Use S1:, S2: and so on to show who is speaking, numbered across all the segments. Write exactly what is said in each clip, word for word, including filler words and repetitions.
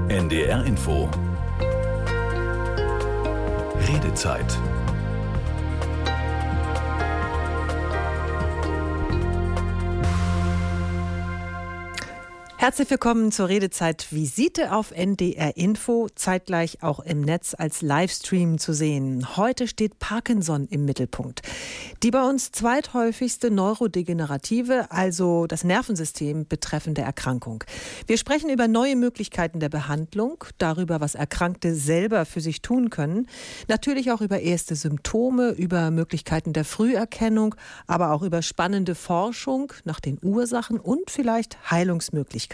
S1: N D R Info. Redezeit.
S2: Herzlich willkommen zur Redezeit Visite auf N D R Info, zeitgleich auch im Netz als Livestream zu sehen. Heute steht Parkinson im Mittelpunkt. Die bei uns zweithäufigste neurodegenerative, also das Nervensystem betreffende Erkrankung. Wir sprechen über neue Möglichkeiten der Behandlung, darüber, was Erkrankte selber für sich tun können, natürlich auch über erste Symptome, über Möglichkeiten der Früherkennung, aber auch über spannende Forschung nach den Ursachen und vielleicht Heilungsmöglichkeiten.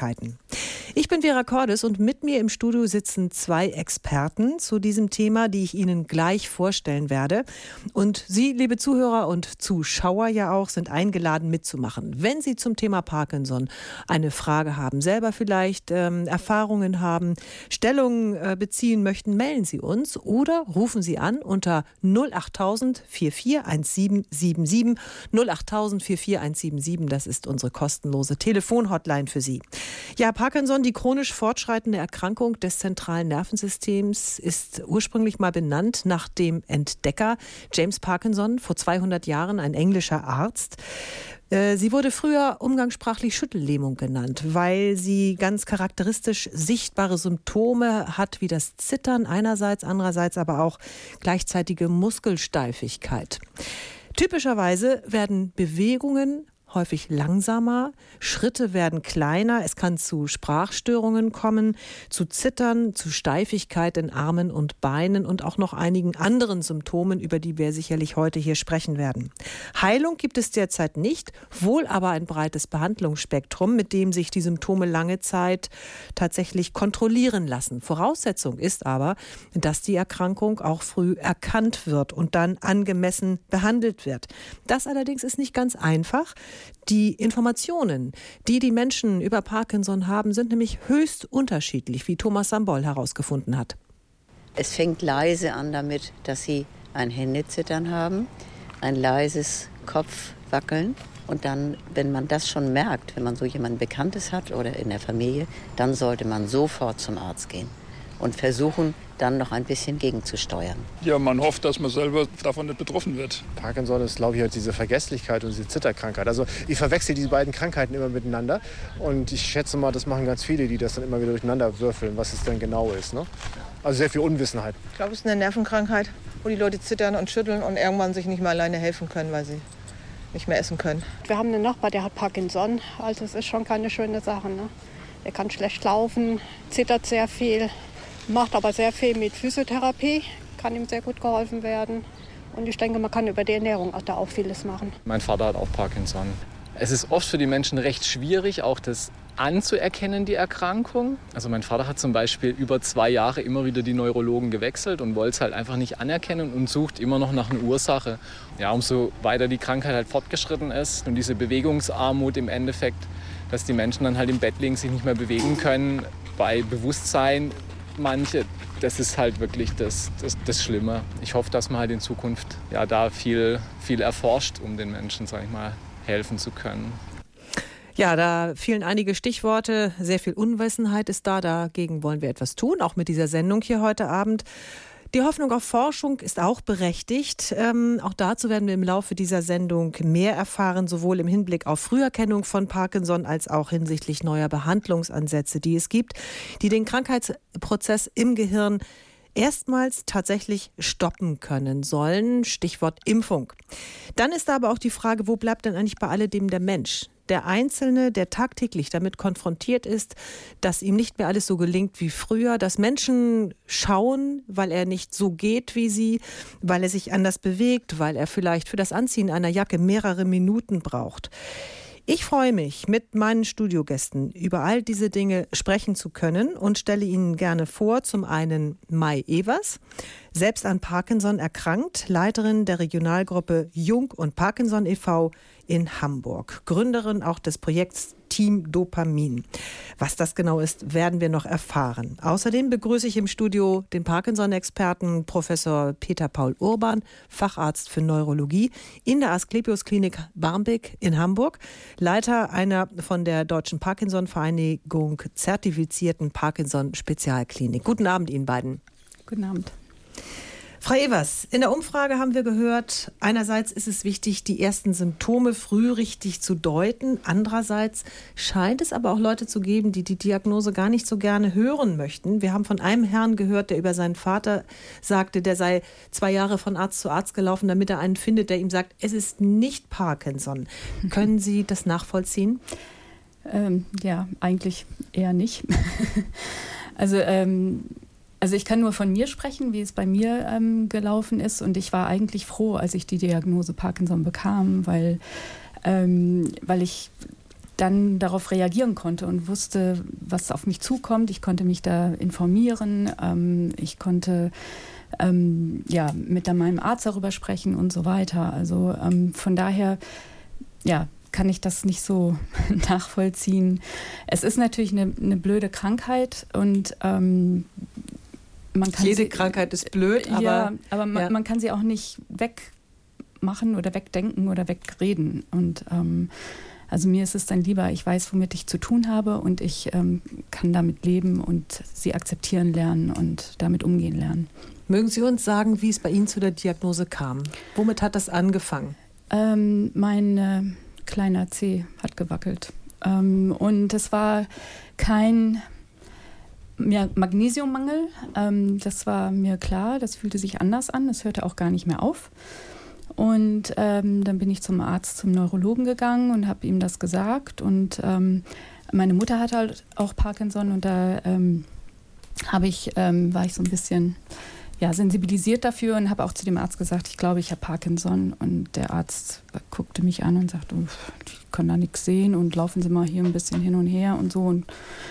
S2: Ich bin Vera Cordes und mit mir im Studio sitzen zwei Experten zu diesem Thema, die ich Ihnen gleich vorstellen werde. Und Sie, liebe Zuhörer und Zuschauer ja auch, sind eingeladen mitzumachen. Wenn Sie zum Thema Parkinson eine Frage haben, selber vielleicht ähm, Erfahrungen haben, Stellung äh, beziehen möchten, melden Sie uns oder rufen Sie an unter null achttausend vierundvierzig siebzehn siebenundsiebzig. null achttausend vierundvierzig siebzehn, das ist unsere kostenlose Telefonhotline für Sie. Ja, Parkinson, die chronisch fortschreitende Erkrankung des zentralen Nervensystems, ist ursprünglich mal benannt nach dem Entdecker James Parkinson, vor zweihundert Jahren ein englischer Arzt. Sie wurde früher umgangssprachlich Schüttellähmung genannt, weil sie ganz charakteristisch sichtbare Symptome hat, wie das Zittern einerseits, andererseits aber auch gleichzeitige Muskelsteifigkeit. Typischerweise werden Bewegungen häufig langsamer, Schritte werden kleiner, es kann zu Sprachstörungen kommen, zu Zittern, zu Steifigkeit in Armen und Beinen und auch noch einigen anderen Symptomen, über die wir sicherlich heute hier sprechen werden. Heilung gibt es derzeit nicht, wohl aber ein breites Behandlungsspektrum, mit dem sich die Symptome lange Zeit tatsächlich kontrollieren lassen. Voraussetzung ist aber, dass die Erkrankung auch früh erkannt wird und dann angemessen behandelt wird. Das allerdings ist nicht ganz einfach. Die Informationen, die die Menschen über Parkinson haben, sind nämlich höchst unterschiedlich, wie Thomas Sambol herausgefunden hat.
S3: Es fängt leise an damit, dass sie ein Händezittern haben, ein leises Kopfwackeln. Und dann, wenn man das schon merkt, wenn man so jemanden Bekanntes hat oder in der Familie, dann sollte man sofort zum Arzt gehen und versuchen, dann noch ein bisschen gegenzusteuern.
S4: Ja, man hofft, dass man selber davon nicht betroffen wird.
S5: Parkinson ist, glaube ich, halt diese Vergesslichkeit und diese Zitterkrankheit. Also ich verwechsel diese beiden Krankheiten immer miteinander. Und ich schätze mal, das machen ganz viele, die das dann immer wieder durcheinander würfeln, was es denn genau ist. Ne? Also sehr viel Unwissenheit.
S6: Ich glaube, es ist eine Nervenkrankheit, wo die Leute zittern und schütteln und irgendwann sich nicht mehr alleine helfen können, weil sie nicht mehr essen können.
S7: Wir haben einen Nachbar, der hat Parkinson. Also es ist schon keine schöne Sache. Ne? Er kann schlecht laufen, zittert sehr viel. Macht aber sehr viel mit Physiotherapie, kann ihm sehr gut geholfen werden. Und ich denke, man kann über die Ernährung auch da auch vieles machen.
S8: Mein Vater hat auch Parkinson. Es ist oft für die Menschen recht schwierig, auch das anzuerkennen, die Erkrankung. Also mein Vater hat zum Beispiel über zwei Jahre immer wieder die Neurologen gewechselt und wollte es halt einfach nicht anerkennen und sucht immer noch nach einer Ursache. Ja, umso weiter die Krankheit halt fortgeschritten ist und diese Bewegungsarmut im Endeffekt, dass die Menschen dann halt im Bett liegen, sich nicht mehr bewegen können, bei Bewusstsein. Manche, das ist halt wirklich das, das, das Schlimme. Ich hoffe, dass man halt in Zukunft ja, da viel, viel erforscht, um den Menschen, sag ich mal, helfen zu können.
S2: Ja, da fielen einige Stichworte. Sehr viel Unwissenheit ist da. Dagegen wollen wir etwas tun, auch mit dieser Sendung hier heute Abend. Die Hoffnung auf Forschung ist auch berechtigt. Ähm, auch dazu werden wir im Laufe dieser Sendung mehr erfahren, sowohl im Hinblick auf Früherkennung von Parkinson als auch hinsichtlich neuer Behandlungsansätze, die es gibt, die den Krankheitsprozess im Gehirn erstmals tatsächlich stoppen können sollen. Stichwort Impfung. Dann ist da aber auch die Frage, wo bleibt denn eigentlich bei alledem der Mensch? Der Einzelne, der tagtäglich damit konfrontiert ist, dass ihm nicht mehr alles so gelingt wie früher, dass Menschen schauen, weil er nicht so geht wie sie, weil er sich anders bewegt, weil er vielleicht für das Anziehen einer Jacke mehrere Minuten braucht. Ich freue mich, mit meinen Studiogästen über all diese Dinge sprechen zu können und stelle Ihnen gerne vor, zum einen Mai Evers, selbst an Parkinson erkrankt, Leiterin der Regionalgruppe Jung und Parkinson e V in Hamburg, Gründerin auch des Projekts Team Dopamin. Was das genau ist, werden wir noch erfahren. Außerdem begrüße ich im Studio den Parkinson-Experten Professor Peter Paul Urban, Facharzt für Neurologie in der Asklepios Klinik Barmbek in Hamburg, Leiter einer von der Deutschen Parkinson-Vereinigung zertifizierten Parkinson-Spezialklinik. Guten Abend Ihnen beiden.
S9: Guten Abend.
S2: Frau Evers, in der Umfrage haben wir gehört, einerseits ist es wichtig, die ersten Symptome früh richtig zu deuten. Andererseits scheint es aber auch Leute zu geben, die die Diagnose gar nicht so gerne hören möchten. Wir haben von einem Herrn gehört, der über seinen Vater sagte, der sei zwei Jahre von Arzt zu Arzt gelaufen, damit er einen findet, der ihm sagt, es ist nicht Parkinson. Können Sie das nachvollziehen?
S9: Ähm, ja, eigentlich eher nicht. also ähm Also ich kann nur von mir sprechen, wie es bei mir ähm, gelaufen ist. Und ich war eigentlich froh, als ich die Diagnose Parkinson bekam, weil, ähm, weil ich dann darauf reagieren konnte und wusste, was auf mich zukommt. Ich konnte mich da informieren. Ähm, ich konnte ähm, ja, mit meinem Arzt darüber sprechen und so weiter. Also ähm, von daher, ja, kann ich das nicht so nachvollziehen. Es ist natürlich eine, eine blöde Krankheit und ähm, Man kann
S2: Jede
S9: sie,
S2: Krankheit ist blöd, aber,
S9: ja, aber man,
S2: ja.
S9: man kann sie auch nicht wegmachen oder wegdenken oder wegreden. Und ähm, also mir ist es dann lieber, ich weiß, womit ich zu tun habe und ich ähm, kann damit leben und sie akzeptieren lernen und damit umgehen lernen.
S2: Mögen Sie uns sagen, wie es bei Ihnen zu der Diagnose kam? Womit hat das angefangen?
S9: Ähm, mein äh, kleiner Zeh hat gewackelt. Ähm, und es war kein Ja, Magnesiummangel, ähm, das war mir klar, das fühlte sich anders an, das hörte auch gar nicht mehr auf. Und ähm, dann bin ich zum Arzt, zum Neurologen gegangen und habe ihm das gesagt. Und ähm, meine Mutter hat halt auch Parkinson und da ähm, habe ich, ähm, war ich so ein bisschen ja, sensibilisiert dafür und habe auch zu dem Arzt gesagt, ich glaube, ich habe Parkinson. Und der Arzt guckte mich an und sagte, ich kann da nichts sehen und laufen Sie mal hier ein bisschen hin und her und so. Und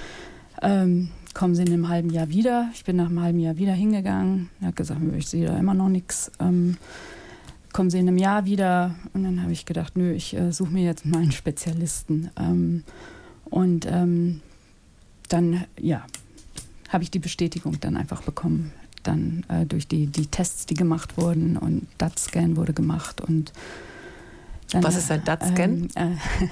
S9: ähm, kommen Sie in einem halben Jahr wieder. Ich bin nach einem halben Jahr wieder hingegangen. Er hat gesagt, ich sehe da immer noch nichts. Ähm, kommen Sie in einem Jahr wieder. Und dann habe ich gedacht, nö, ich äh, suche mir jetzt mal einen Spezialisten. Ähm, und ähm, dann, ja, habe ich die Bestätigung dann einfach bekommen. Dann äh, durch die, die Tests, die gemacht wurden und D A T-Scan wurde gemacht. Und dann,
S2: Was ist ein D A T-Scan?
S9: Ähm, äh,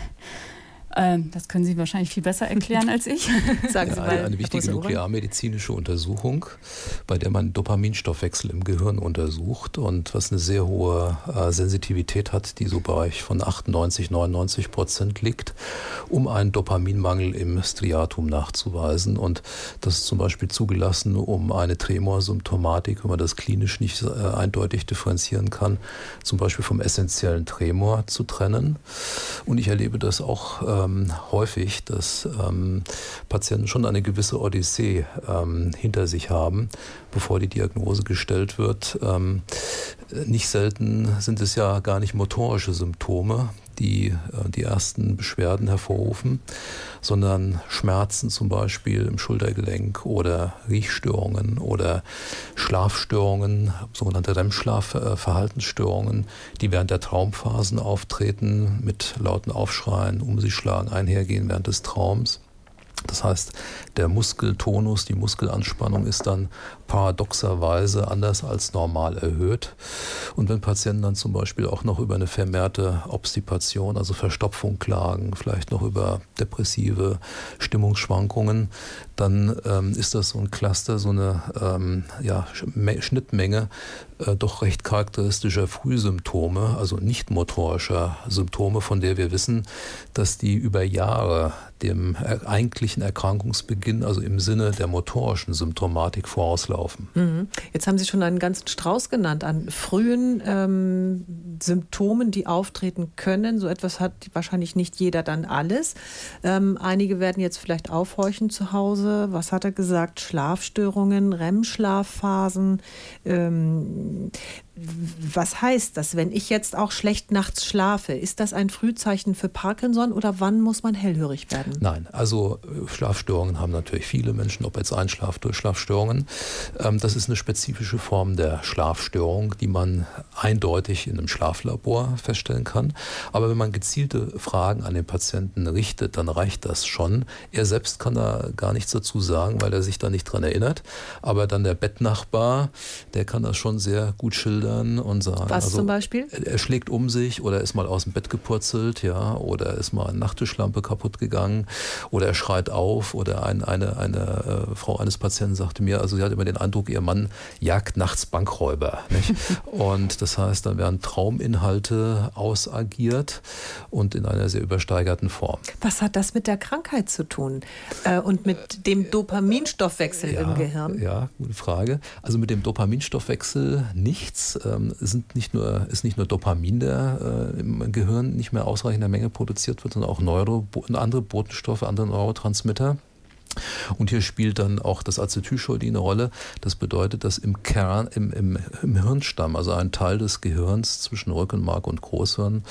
S9: Das können Sie wahrscheinlich viel besser erklären als ich.
S2: Sagen Sie
S1: ja,
S2: mal,
S1: eine, eine wichtige nuklearmedizinische Untersuchung, bei der man Dopaminstoffwechsel im Gehirn untersucht und was eine sehr hohe äh, Sensitivität hat, die so bei von achtundneunzig, neunundneunzig Prozent liegt, um einen Dopaminmangel im Striatum nachzuweisen. Und das ist zum Beispiel zugelassen, um eine Tremorsymptomatik, wenn man das klinisch nicht äh, eindeutig differenzieren kann, zum Beispiel vom essentiellen Tremor zu trennen. Und ich erlebe das auch äh, Ähm, häufig, dass ähm, Patienten schon eine gewisse Odyssee ähm, hinter sich haben, bevor die Diagnose gestellt wird. Ähm, nicht selten sind es ja gar nicht motorische Symptome, die äh, die ersten Beschwerden hervorrufen, sondern Schmerzen zum Beispiel im Schultergelenk oder Riechstörungen oder Schlafstörungen, sogenannte R E M-Schlafverhaltensstörungen, die während der Traumphasen auftreten, mit lauten Aufschreien, um sich schlagen, einhergehen während des Traums. Das heißt, der Muskeltonus, die Muskelanspannung ist dann paradoxerweise anders als normal erhöht. Und wenn Patienten dann zum Beispiel auch noch über eine vermehrte Obstipation, also Verstopfung klagen, vielleicht noch über depressive Stimmungsschwankungen, dann ähm, ist das so ein Cluster, so eine ähm, ja, Schnittmenge äh, doch recht charakteristischer Frühsymptome, also nicht motorischer Symptome, von der wir wissen, dass die über Jahre dem eigentlichen Erkrankungsbeginn, also im Sinne der motorischen Symptomatik, vorauslaufen.
S2: Mhm. Jetzt haben Sie schon einen ganzen Strauß genannt an frühen ähm, Symptomen, die auftreten können. So etwas hat wahrscheinlich nicht jeder dann alles. Ähm, einige werden jetzt vielleicht aufhorchen zu Hause. Was hat er gesagt? Schlafstörungen, R E M-Schlafphasen. Ähm, Was heißt das, wenn ich jetzt auch schlecht nachts schlafe? Ist das ein Frühzeichen für Parkinson oder wann muss man hellhörig werden?
S1: Nein, also Schlafstörungen haben natürlich viele Menschen, ob jetzt Einschlaf- oder Durchschlafstörungen. Das ist eine spezifische Form der Schlafstörung, die man eindeutig in einem Schlaflabor feststellen kann. Aber wenn man gezielte Fragen an den Patienten richtet, dann reicht das schon. Er selbst kann da gar nichts dazu sagen, weil er sich da nicht dran erinnert. Aber dann der Bettnachbar, der kann das schon sehr gut schildern und sagen.
S2: Was
S1: also,
S2: zum Beispiel?
S1: Er schlägt um sich oder ist mal aus dem Bett gepurzelt, ja, oder ist mal eine Nachttischlampe kaputt gegangen oder er schreit auf oder ein, eine, eine äh, Frau eines Patienten sagte mir, also sie hat immer den Eindruck, ihr Mann jagt nachts Bankräuber. Nicht? Und das heißt, da werden Trauminhalte ausagiert und in einer sehr übersteigerten Form.
S2: Was hat das mit der Krankheit zu tun äh, und mit dem Dopaminstoffwechsel
S1: ja,
S2: im Gehirn?
S1: Ja, gute Frage. Also mit dem Dopaminstoffwechsel nichts. Ähm, sind nicht nur, ist nicht nur Dopamin, der äh, im Gehirn nicht mehr ausreichend in der Menge produziert wird, sondern auch Neuro, andere Botenstoffe, andere Neurotransmitter. Und hier spielt dann auch das Acetylcholin eine Rolle. Das bedeutet, dass im Kern, im, im, im Hirnstamm, also ein Teil des Gehirns zwischen Rückenmark und Großhirn,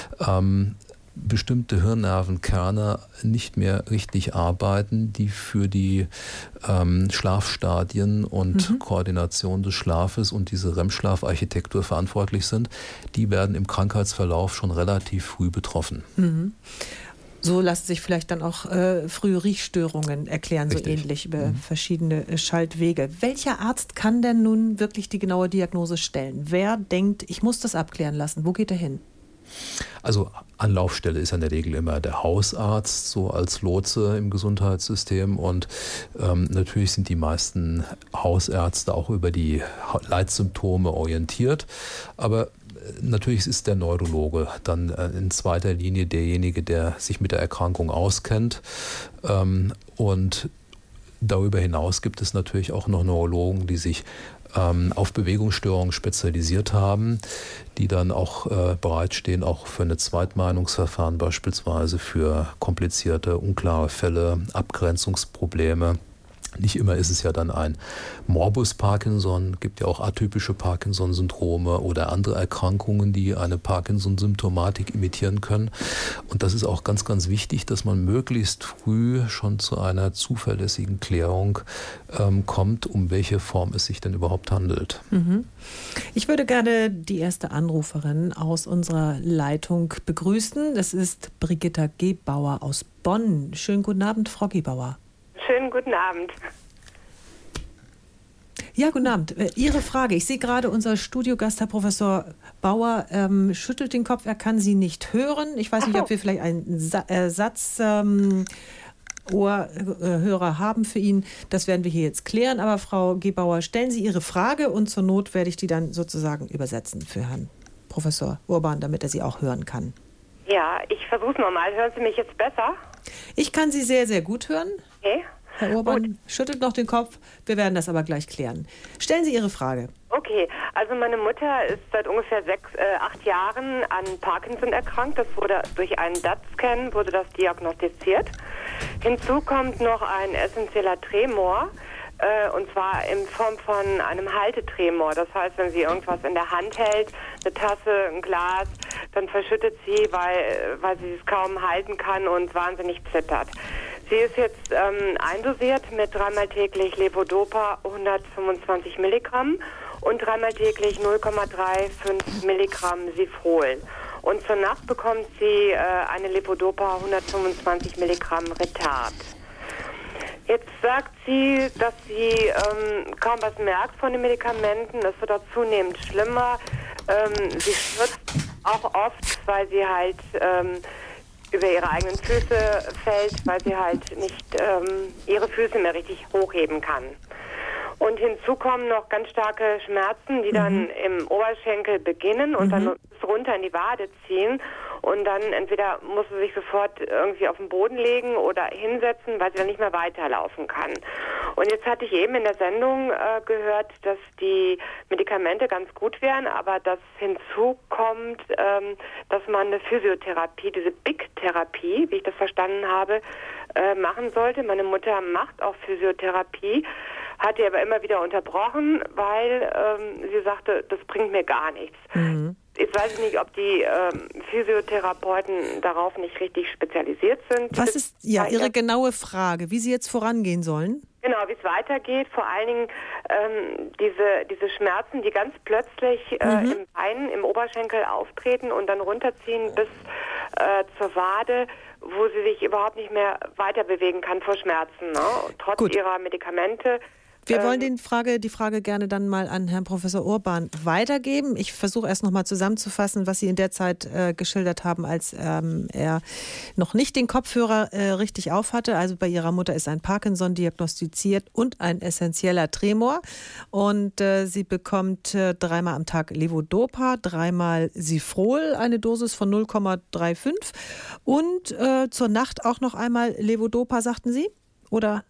S1: ähm, bestimmte Hirnnervenkerne nicht mehr richtig arbeiten, die für die ähm, Schlafstadien und mhm. Koordination des Schlafes und diese R E M-Schlafarchitektur verantwortlich sind, die werden im Krankheitsverlauf schon relativ früh betroffen.
S2: Mhm. So lassen sich vielleicht dann auch äh, frühe Riechstörungen erklären, Richtig. so ähnlich über mhm. verschiedene äh, Schaltwege. Welcher Arzt kann denn nun wirklich die genaue Diagnose stellen? Wer denkt, ich muss das abklären lassen? Wo geht er hin?
S1: Also Anlaufstelle ist ja in der Regel immer der Hausarzt, so als Lotse im Gesundheitssystem. Und ähm, natürlich sind die meisten Hausärzte auch über die Leitsymptome orientiert. Aber natürlich ist der Neurologe dann in zweiter Linie derjenige, der sich mit der Erkrankung auskennt. Ähm, und darüber hinaus gibt es natürlich auch noch Neurologen, die sich auf Bewegungsstörungen spezialisiert haben, die dann auch äh, bereitstehen, auch für eine Zweitmeinungsverfahren, beispielsweise für komplizierte, unklare Fälle, Abgrenzungsprobleme. Nicht immer ist es ja dann ein Morbus Parkinson, gibt ja auch atypische Parkinson-Syndrome oder andere Erkrankungen, die eine Parkinson-Symptomatik imitieren können. Und das ist auch ganz, ganz wichtig, dass man möglichst früh schon zu einer zuverlässigen Klärung ähm, kommt, um welche Form es sich denn überhaupt handelt.
S2: Mhm. Ich würde gerne die erste Anruferin aus unserer Leitung begrüßen. Das ist Brigitta Gebauer aus Bonn. Schönen guten Abend, Frau Gebauer.
S10: Schönen guten Abend.
S2: Ja, guten Abend. Ihre Frage. Ich sehe gerade, unser Studiogast, Herr Professor Bauer, ähm, schüttelt den Kopf. Er kann Sie nicht hören. Ich weiß nicht, ob wir vielleicht einen Sa- äh, Satz... Ähm, Ohrhörer haben für ihn. Das werden wir hier jetzt klären. Aber Frau Gebauer, stellen Sie Ihre Frage und zur Not werde ich die dann sozusagen übersetzen für Herrn Professor Urban, damit er sie auch hören kann.
S10: Ja, ich versuche es nochmal. Hören Sie mich jetzt besser?
S2: Ich kann Sie sehr, sehr gut hören.
S10: Okay.
S2: Herr Urban
S10: Gut.
S2: schüttelt noch den Kopf. Wir werden das aber gleich klären. Stellen Sie Ihre Frage.
S10: Okay, also meine Mutter ist seit ungefähr sechs, äh, acht Jahren an Parkinson erkrankt. Das wurde durch einen D A T-Scan wurde das diagnostiziert. Hinzu kommt noch ein essentieller Tremor, äh, und zwar in Form von einem Haltetremor. Das heißt, wenn sie irgendwas in der Hand hält, eine Tasse, ein Glas, dann verschüttet sie, weil, weil sie es kaum halten kann und wahnsinnig zittert. Sie ist jetzt ähm, eindosiert mit dreimal täglich Levodopa hundertfünfundzwanzig Milligramm und dreimal täglich null Komma fünfunddreißig Milligramm Sifrol. Und zur Nacht bekommt sie äh, eine Levodopa hundertfünfundzwanzig Milligramm Retard. Jetzt sagt sie, dass sie ähm, kaum was merkt von den Medikamenten. Es wird auch zunehmend schlimmer. Ähm, sie stürzt auch oft, weil sie halt ähm, über ihre eigenen Füße fällt, weil sie halt nicht ähm, ihre Füße mehr richtig hochheben kann. Und hinzu kommen noch ganz starke Schmerzen, die mhm. dann im Oberschenkel beginnen und mhm. dann bis runter in die Wade ziehen. Und dann entweder muss sie sich sofort irgendwie auf den Boden legen oder hinsetzen, weil sie dann nicht mehr weiterlaufen kann. Und jetzt hatte ich eben in der Sendung äh, gehört, dass die Medikamente ganz gut wären, aber dass hinzukommt, ähm, dass man eine Physiotherapie, diese Big-Therapie, wie ich das verstanden habe, äh, machen sollte. Meine Mutter macht auch Physiotherapie, hat die aber immer wieder unterbrochen, weil ähm, sie sagte, das bringt mir gar nichts. Mhm. Jetzt weiß ich nicht, ob die ähm, Physiotherapeuten darauf nicht richtig spezialisiert sind.
S2: Was ist ja Ihre genaue Frage, wie Sie jetzt vorangehen sollen?
S10: Genau, wie es weitergeht. Vor allen Dingen ähm, diese, diese Schmerzen, die ganz plötzlich äh, mhm. im Bein, im Oberschenkel auftreten und dann runterziehen bis äh, zur Wade, wo sie sich überhaupt nicht mehr weiter bewegen kann vor Schmerzen, ne? Trotz Gut. ihrer Medikamente.
S2: Wir wollen den Frage, die Frage gerne dann mal an Herrn Professor Urban weitergeben. Ich versuche erst noch mal zusammenzufassen, was Sie in der Zeit äh, geschildert haben, als ähm, er noch nicht den Kopfhörer äh, richtig aufhatte. Also bei Ihrer Mutter ist ein Parkinson diagnostiziert und ein essentieller Tremor. Und äh, sie bekommt äh, dreimal am Tag Levodopa, dreimal Sifrol, eine Dosis von null Komma fünfunddreißig. Und äh, zur Nacht auch noch einmal Levodopa, sagten Sie? Oder?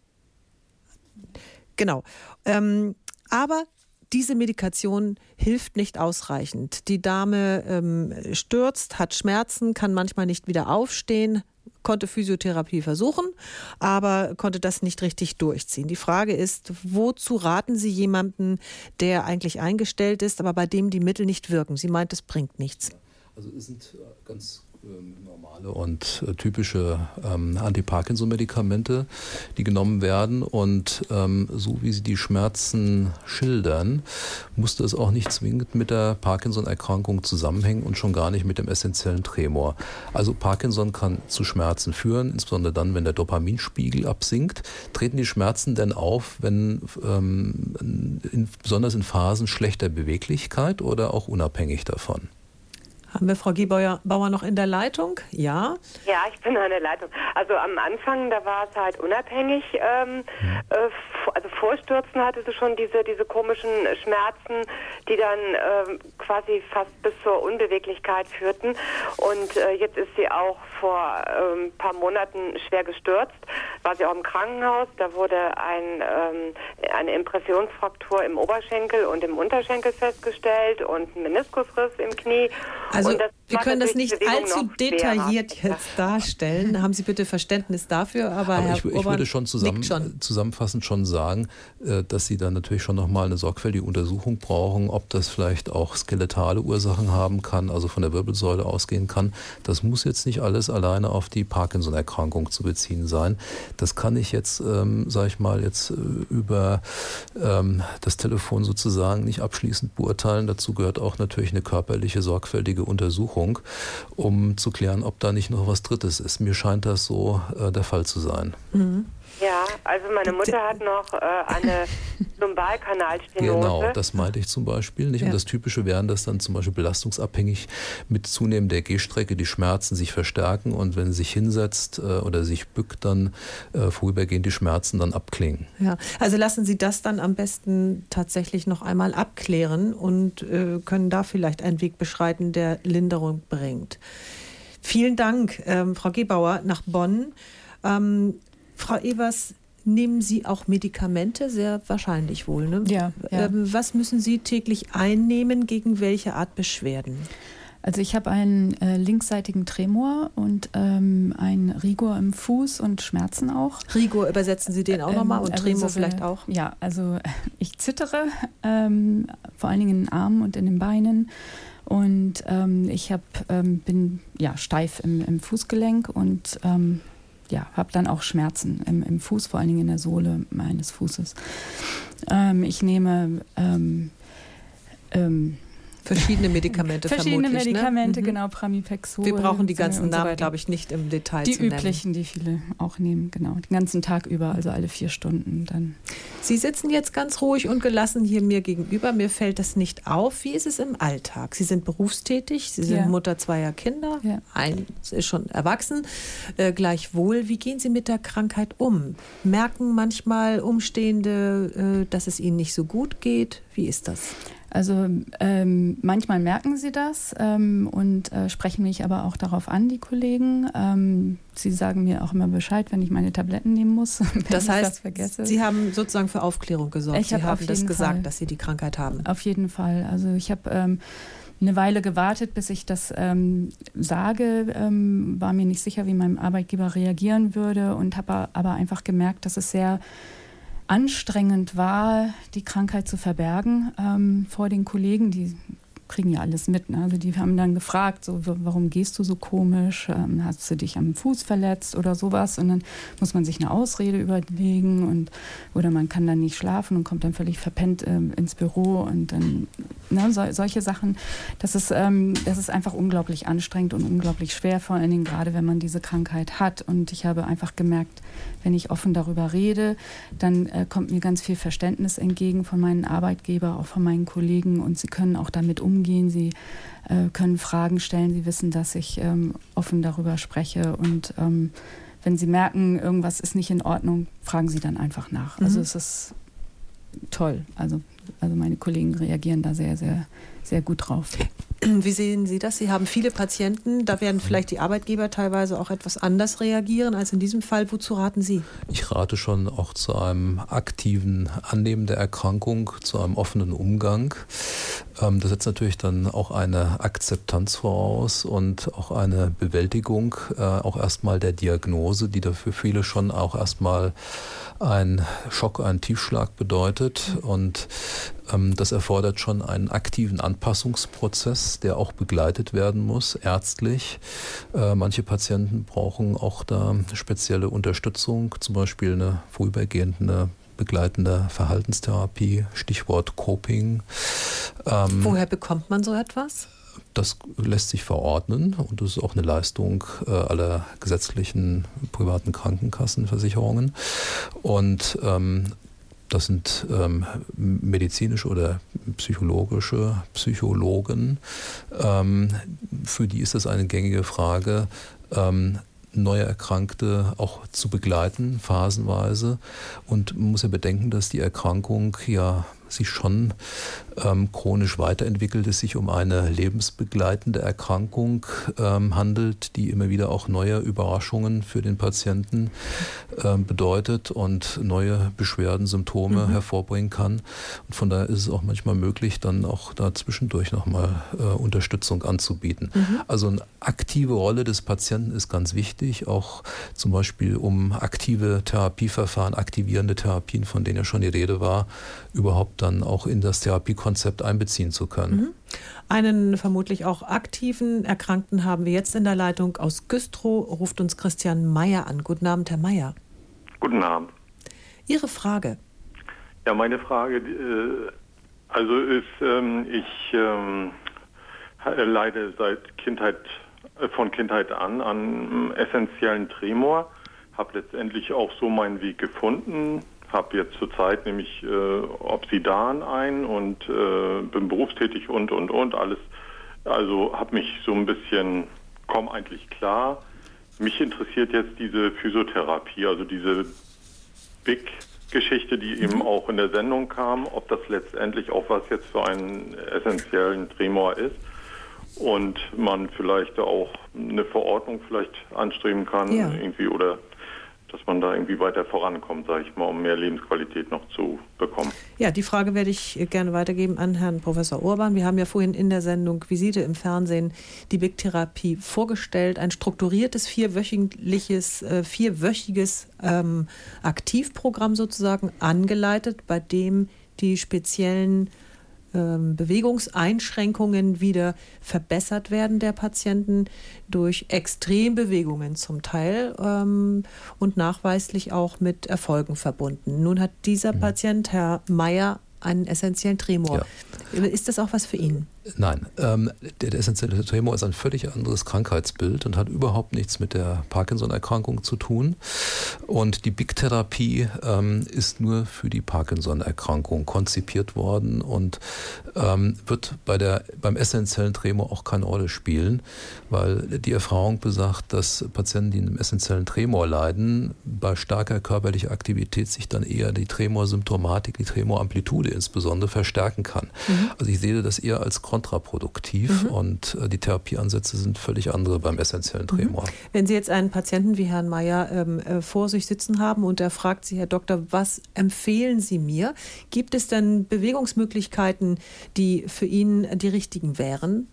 S2: Genau. Ähm, aber diese Medikation hilft nicht ausreichend. Die Dame ähm, stürzt, hat Schmerzen, kann manchmal nicht wieder aufstehen, konnte Physiotherapie versuchen, aber konnte das nicht richtig durchziehen. Die Frage ist, wozu raten Sie jemanden, der eigentlich eingestellt ist, aber bei dem die Mittel nicht wirken? Sie meint, es bringt nichts.
S1: Also es sind ganz normale und äh, typische ähm, Anti-Parkinson-Medikamente, die genommen werden, und ähm, so wie sie die Schmerzen schildern, musste es auch nicht zwingend mit der Parkinson-Erkrankung zusammenhängen und schon gar nicht mit dem essentiellen Tremor. Also Parkinson kann zu Schmerzen führen, insbesondere dann, wenn der Dopaminspiegel absinkt. Treten die Schmerzen denn auf, wenn ähm, in, besonders in Phasen schlechter Beweglichkeit oder auch unabhängig davon?
S2: Haben wir Frau Giebauer noch in der Leitung? Ja.
S10: Ja, ich bin in der Leitung. Also am Anfang, da war es halt unabhängig. Ähm, äh, also Vorstürzen hatte sie schon diese, diese komischen Schmerzen, die dann äh, quasi fast bis zur Unbeweglichkeit führten. Und äh, jetzt ist sie auch vor ein ähm, paar Monaten schwer gestürzt. War sie auch im Krankenhaus. Da wurde ein, ähm, eine Impressionsfraktur im Oberschenkel und im Unterschenkel festgestellt und ein Meniskusriss im Knie.
S2: Also wir können das nicht allzu detailliert jetzt darstellen. Haben Sie bitte Verständnis dafür. Aber,
S1: aber
S2: Herr
S1: ich, ich würde schon, zusammen, schon zusammenfassend schon sagen, dass Sie dann natürlich schon nochmal eine sorgfältige Untersuchung brauchen, ob das vielleicht auch skeletale Ursachen haben kann, also von der Wirbelsäule ausgehen kann. Das muss jetzt nicht alles alleine auf die Parkinson-Erkrankung zu beziehen sein. Das kann ich jetzt, ähm, sage ich mal, jetzt äh, über ähm, das Telefon sozusagen nicht abschließend beurteilen. Dazu gehört auch natürlich eine körperliche, sorgfältige Untersuchung, um zu klären, ob da nicht noch was Drittes ist. Mir scheint das so äh, der Fall zu sein.
S2: Mhm.
S10: Ja, also meine Mutter hat noch äh, eine Lumbalkanalstenose.
S1: Genau, das meinte ich zum Beispiel nicht. Ja. Und das Typische wären, dass dann zum Beispiel belastungsabhängig mit zunehmender Gehstrecke die Schmerzen sich verstärken und wenn sie sich hinsetzt äh, oder sich bückt, dann äh, vorübergehend die Schmerzen dann abklingen.
S2: Ja, also lassen Sie das dann am besten tatsächlich noch einmal abklären und äh, können da vielleicht einen Weg beschreiten, der Linderung bringt. Vielen Dank, ähm, Frau Gebauer, nach Bonn. Ähm, Frau Evers, nehmen Sie auch Medikamente? Sehr wahrscheinlich wohl, ne?
S9: Ja. ja.
S2: Ähm, was müssen Sie täglich einnehmen, gegen welche Art Beschwerden?
S9: Also ich habe einen äh, linksseitigen Tremor und ähm, einen Rigor im Fuß und Schmerzen auch.
S2: Rigor, übersetzen Sie den auch ähm, nochmal und
S9: also
S2: Tremor
S9: so,
S2: vielleicht auch?
S9: Ja, also ich zittere, ähm, vor allen Dingen in den Armen und in den Beinen. Und ähm, ich hab, ähm, bin ja, steif im, im Fußgelenk und ähm, ja, habe dann auch Schmerzen im, im Fuß, vor allen Dingen in der Sohle meines Fußes. Ähm, ich nehme ähm, ähm,
S2: verschiedene Medikamente
S9: verschiedene
S2: vermutlich,
S9: Medikamente,
S2: ne?
S9: genau, Pramipexol.
S2: Wir brauchen die ganzen
S9: so
S2: Namen, glaube ich, nicht im Detail
S9: die
S2: zu nennen. Die
S9: üblichen, die viele auch nehmen, genau. Den ganzen Tag über, also alle vier Stunden dann.
S2: Sie sitzen jetzt ganz ruhig und gelassen hier mir gegenüber. Mir fällt das nicht auf. Wie ist es im Alltag? Sie sind berufstätig, Sie sind
S9: ja.
S2: Mutter zweier Kinder,
S9: ja.
S2: eins ist schon erwachsen. Äh, gleichwohl, wie gehen Sie mit der Krankheit um? Merken manchmal Umstehende, äh, dass es ihnen nicht so gut geht? Wie ist das?
S9: Also ähm, manchmal merken sie das ähm, und äh, sprechen mich aber auch darauf an, die Kollegen. Ähm, sie sagen mir auch immer Bescheid, wenn ich meine Tabletten nehmen muss, wenn
S2: das
S9: ich
S2: heißt,
S9: das vergesse.
S2: Sie haben sozusagen für Aufklärung gesorgt.
S9: Ich
S2: Sie
S9: hab
S2: haben das gesagt,
S9: Fall.
S2: dass Sie die Krankheit haben.
S9: Auf jeden Fall. Also ich habe ähm, eine Weile gewartet, bis ich das ähm, sage, ähm, war mir nicht sicher, wie mein Arbeitgeber reagieren würde und habe aber einfach gemerkt, dass es sehr anstrengend war, die Krankheit zu verbergen ähm, vor den Kollegen, die kriegen ja alles mit. Ne? Also die haben dann gefragt, so, warum gehst du so komisch? Ähm, hast du dich am Fuß verletzt oder sowas? Und dann muss man sich eine Ausrede überlegen und oder man kann dann nicht schlafen und kommt dann völlig verpennt ähm, ins Büro und dann ne, so, solche Sachen. Das ist, ähm, das ist einfach unglaublich anstrengend und unglaublich schwer, vor allen Dingen gerade, wenn man diese Krankheit hat. Und ich habe einfach gemerkt, wenn ich offen darüber rede, dann äh, kommt mir ganz viel Verständnis entgegen von meinen Arbeitgebern, auch von meinen Kollegen und sie können auch damit umgehen. Sie äh, können Fragen stellen, sie wissen, dass ich ähm, offen darüber spreche und ähm, wenn sie merken, irgendwas ist nicht in Ordnung, fragen sie dann einfach nach. Mhm. Also es ist toll. Also, also meine Kollegen reagieren da sehr, sehr, sehr gut drauf.
S2: Wie sehen Sie das? Sie haben viele Patienten, da werden vielleicht die Arbeitgeber teilweise auch etwas anders reagieren als in diesem Fall. Wozu raten Sie?
S1: Ich rate schon auch zu einem aktiven Annehmen der Erkrankung, zu einem offenen Umgang. Das setzt natürlich dann auch eine Akzeptanz voraus und auch eine Bewältigung, auch erstmal der Diagnose, die dafür viele schon auch erstmal ein Schock, ein Tiefschlag bedeutet. Und ähm, das erfordert schon einen aktiven Anpassungsprozess, der auch begleitet werden muss, ärztlich. Äh, manche Patienten brauchen auch da spezielle Unterstützung, zum Beispiel eine vorübergehende begleitende Verhaltenstherapie, Stichwort Coping.
S2: Ähm, Woher bekommt man so etwas?
S1: Das lässt sich verordnen und das ist auch eine Leistung äh, aller gesetzlichen privaten Krankenkassenversicherungen. Und ähm, das sind ähm, medizinische oder psychologische Psychologen. Ähm, für die ist das eine gängige Frage, ähm, neue Erkrankte auch zu begleiten, phasenweise. Und man muss ja bedenken, dass die Erkrankung ja sich schon ähm, chronisch weiterentwickelt, es sich um eine lebensbegleitende Erkrankung ähm, handelt, die immer wieder auch neue Überraschungen für den Patienten ähm, bedeutet und neue Beschwerden, Symptome mhm. hervorbringen kann. Und von daher ist es auch manchmal möglich, dann auch da zwischendurch nochmal äh, Unterstützung anzubieten. Mhm. Also eine aktive Rolle des Patienten ist ganz wichtig, auch zum Beispiel um aktive Therapieverfahren, aktivierende Therapien, von denen ja schon die Rede war, überhaupt dann auch in das Therapiekonzept einbeziehen zu können.
S2: Mhm. Einen vermutlich auch aktiven Erkrankten haben wir jetzt in der Leitung aus Güstrow, ruft uns Christian Meyer an. Guten Abend, Herr Meyer.
S11: Guten Abend.
S2: Ihre Frage?
S11: Ja, meine Frage, äh, also ist, ähm, ich ähm, leide seit Kindheit, äh, von Kindheit an an essentiellen Tremor, habe letztendlich auch so meinen Weg gefunden. Habe jetzt zurzeit nämlich äh, Obsidan ein und äh, bin berufstätig und, und, und, alles. Also habe mich so ein bisschen, komm eigentlich klar. Mich interessiert jetzt diese Physiotherapie, also diese Big-Geschichte, die eben auch in der Sendung kam, ob das letztendlich auch was jetzt für einen essentiellen Tremor ist und man vielleicht auch eine Verordnung vielleicht anstreben kann, ja. irgendwie oder dass man da irgendwie weiter vorankommt, sage ich mal, um mehr Lebensqualität noch zu bekommen.
S2: Ja, die Frage werde ich gerne weitergeben an Herrn Professor Urban. Wir haben ja vorhin in der Sendung Visite im Fernsehen die Big-Therapie vorgestellt, ein strukturiertes, vierwöchiges, äh, vierwöchiges ähm, Aktivprogramm sozusagen angeleitet, bei dem die speziellen Bewegungseinschränkungen wieder verbessert werden der Patienten durch Extrembewegungen zum Teil ähm, und nachweislich auch mit Erfolgen verbunden. Nun hat dieser mhm. Patient, Herr Meyer, einen essentiellen Tremor. Ja. Ist das auch was für ihn?
S1: Nein, ähm, der, der essentielle Tremor ist ein völlig anderes Krankheitsbild und hat überhaupt nichts mit der Parkinson-Erkrankung zu tun. Und die Big-Therapie ähm, ist nur für die Parkinson-Erkrankung konzipiert worden und ähm, wird bei der, beim essentiellen Tremor auch keine Rolle spielen, weil die Erfahrung besagt, dass Patienten, die einem essentiellen Tremor leiden, bei starker körperlicher Aktivität sich dann eher die Tremorsymptomatik, die Tremoramplitude insbesondere verstärken kann. Mhm. Also ich sehe das eher als kontraproduktiv mhm. und äh, die Therapieansätze sind völlig andere beim essentiellen Tremor.
S2: Mhm. Wenn Sie jetzt einen Patienten wie Herrn Meyer ähm, äh, vor sich sitzen haben und er fragt Sie, Herr Doktor, was empfehlen Sie mir? Gibt es denn Bewegungsmöglichkeiten, die für ihn die richtigen wären?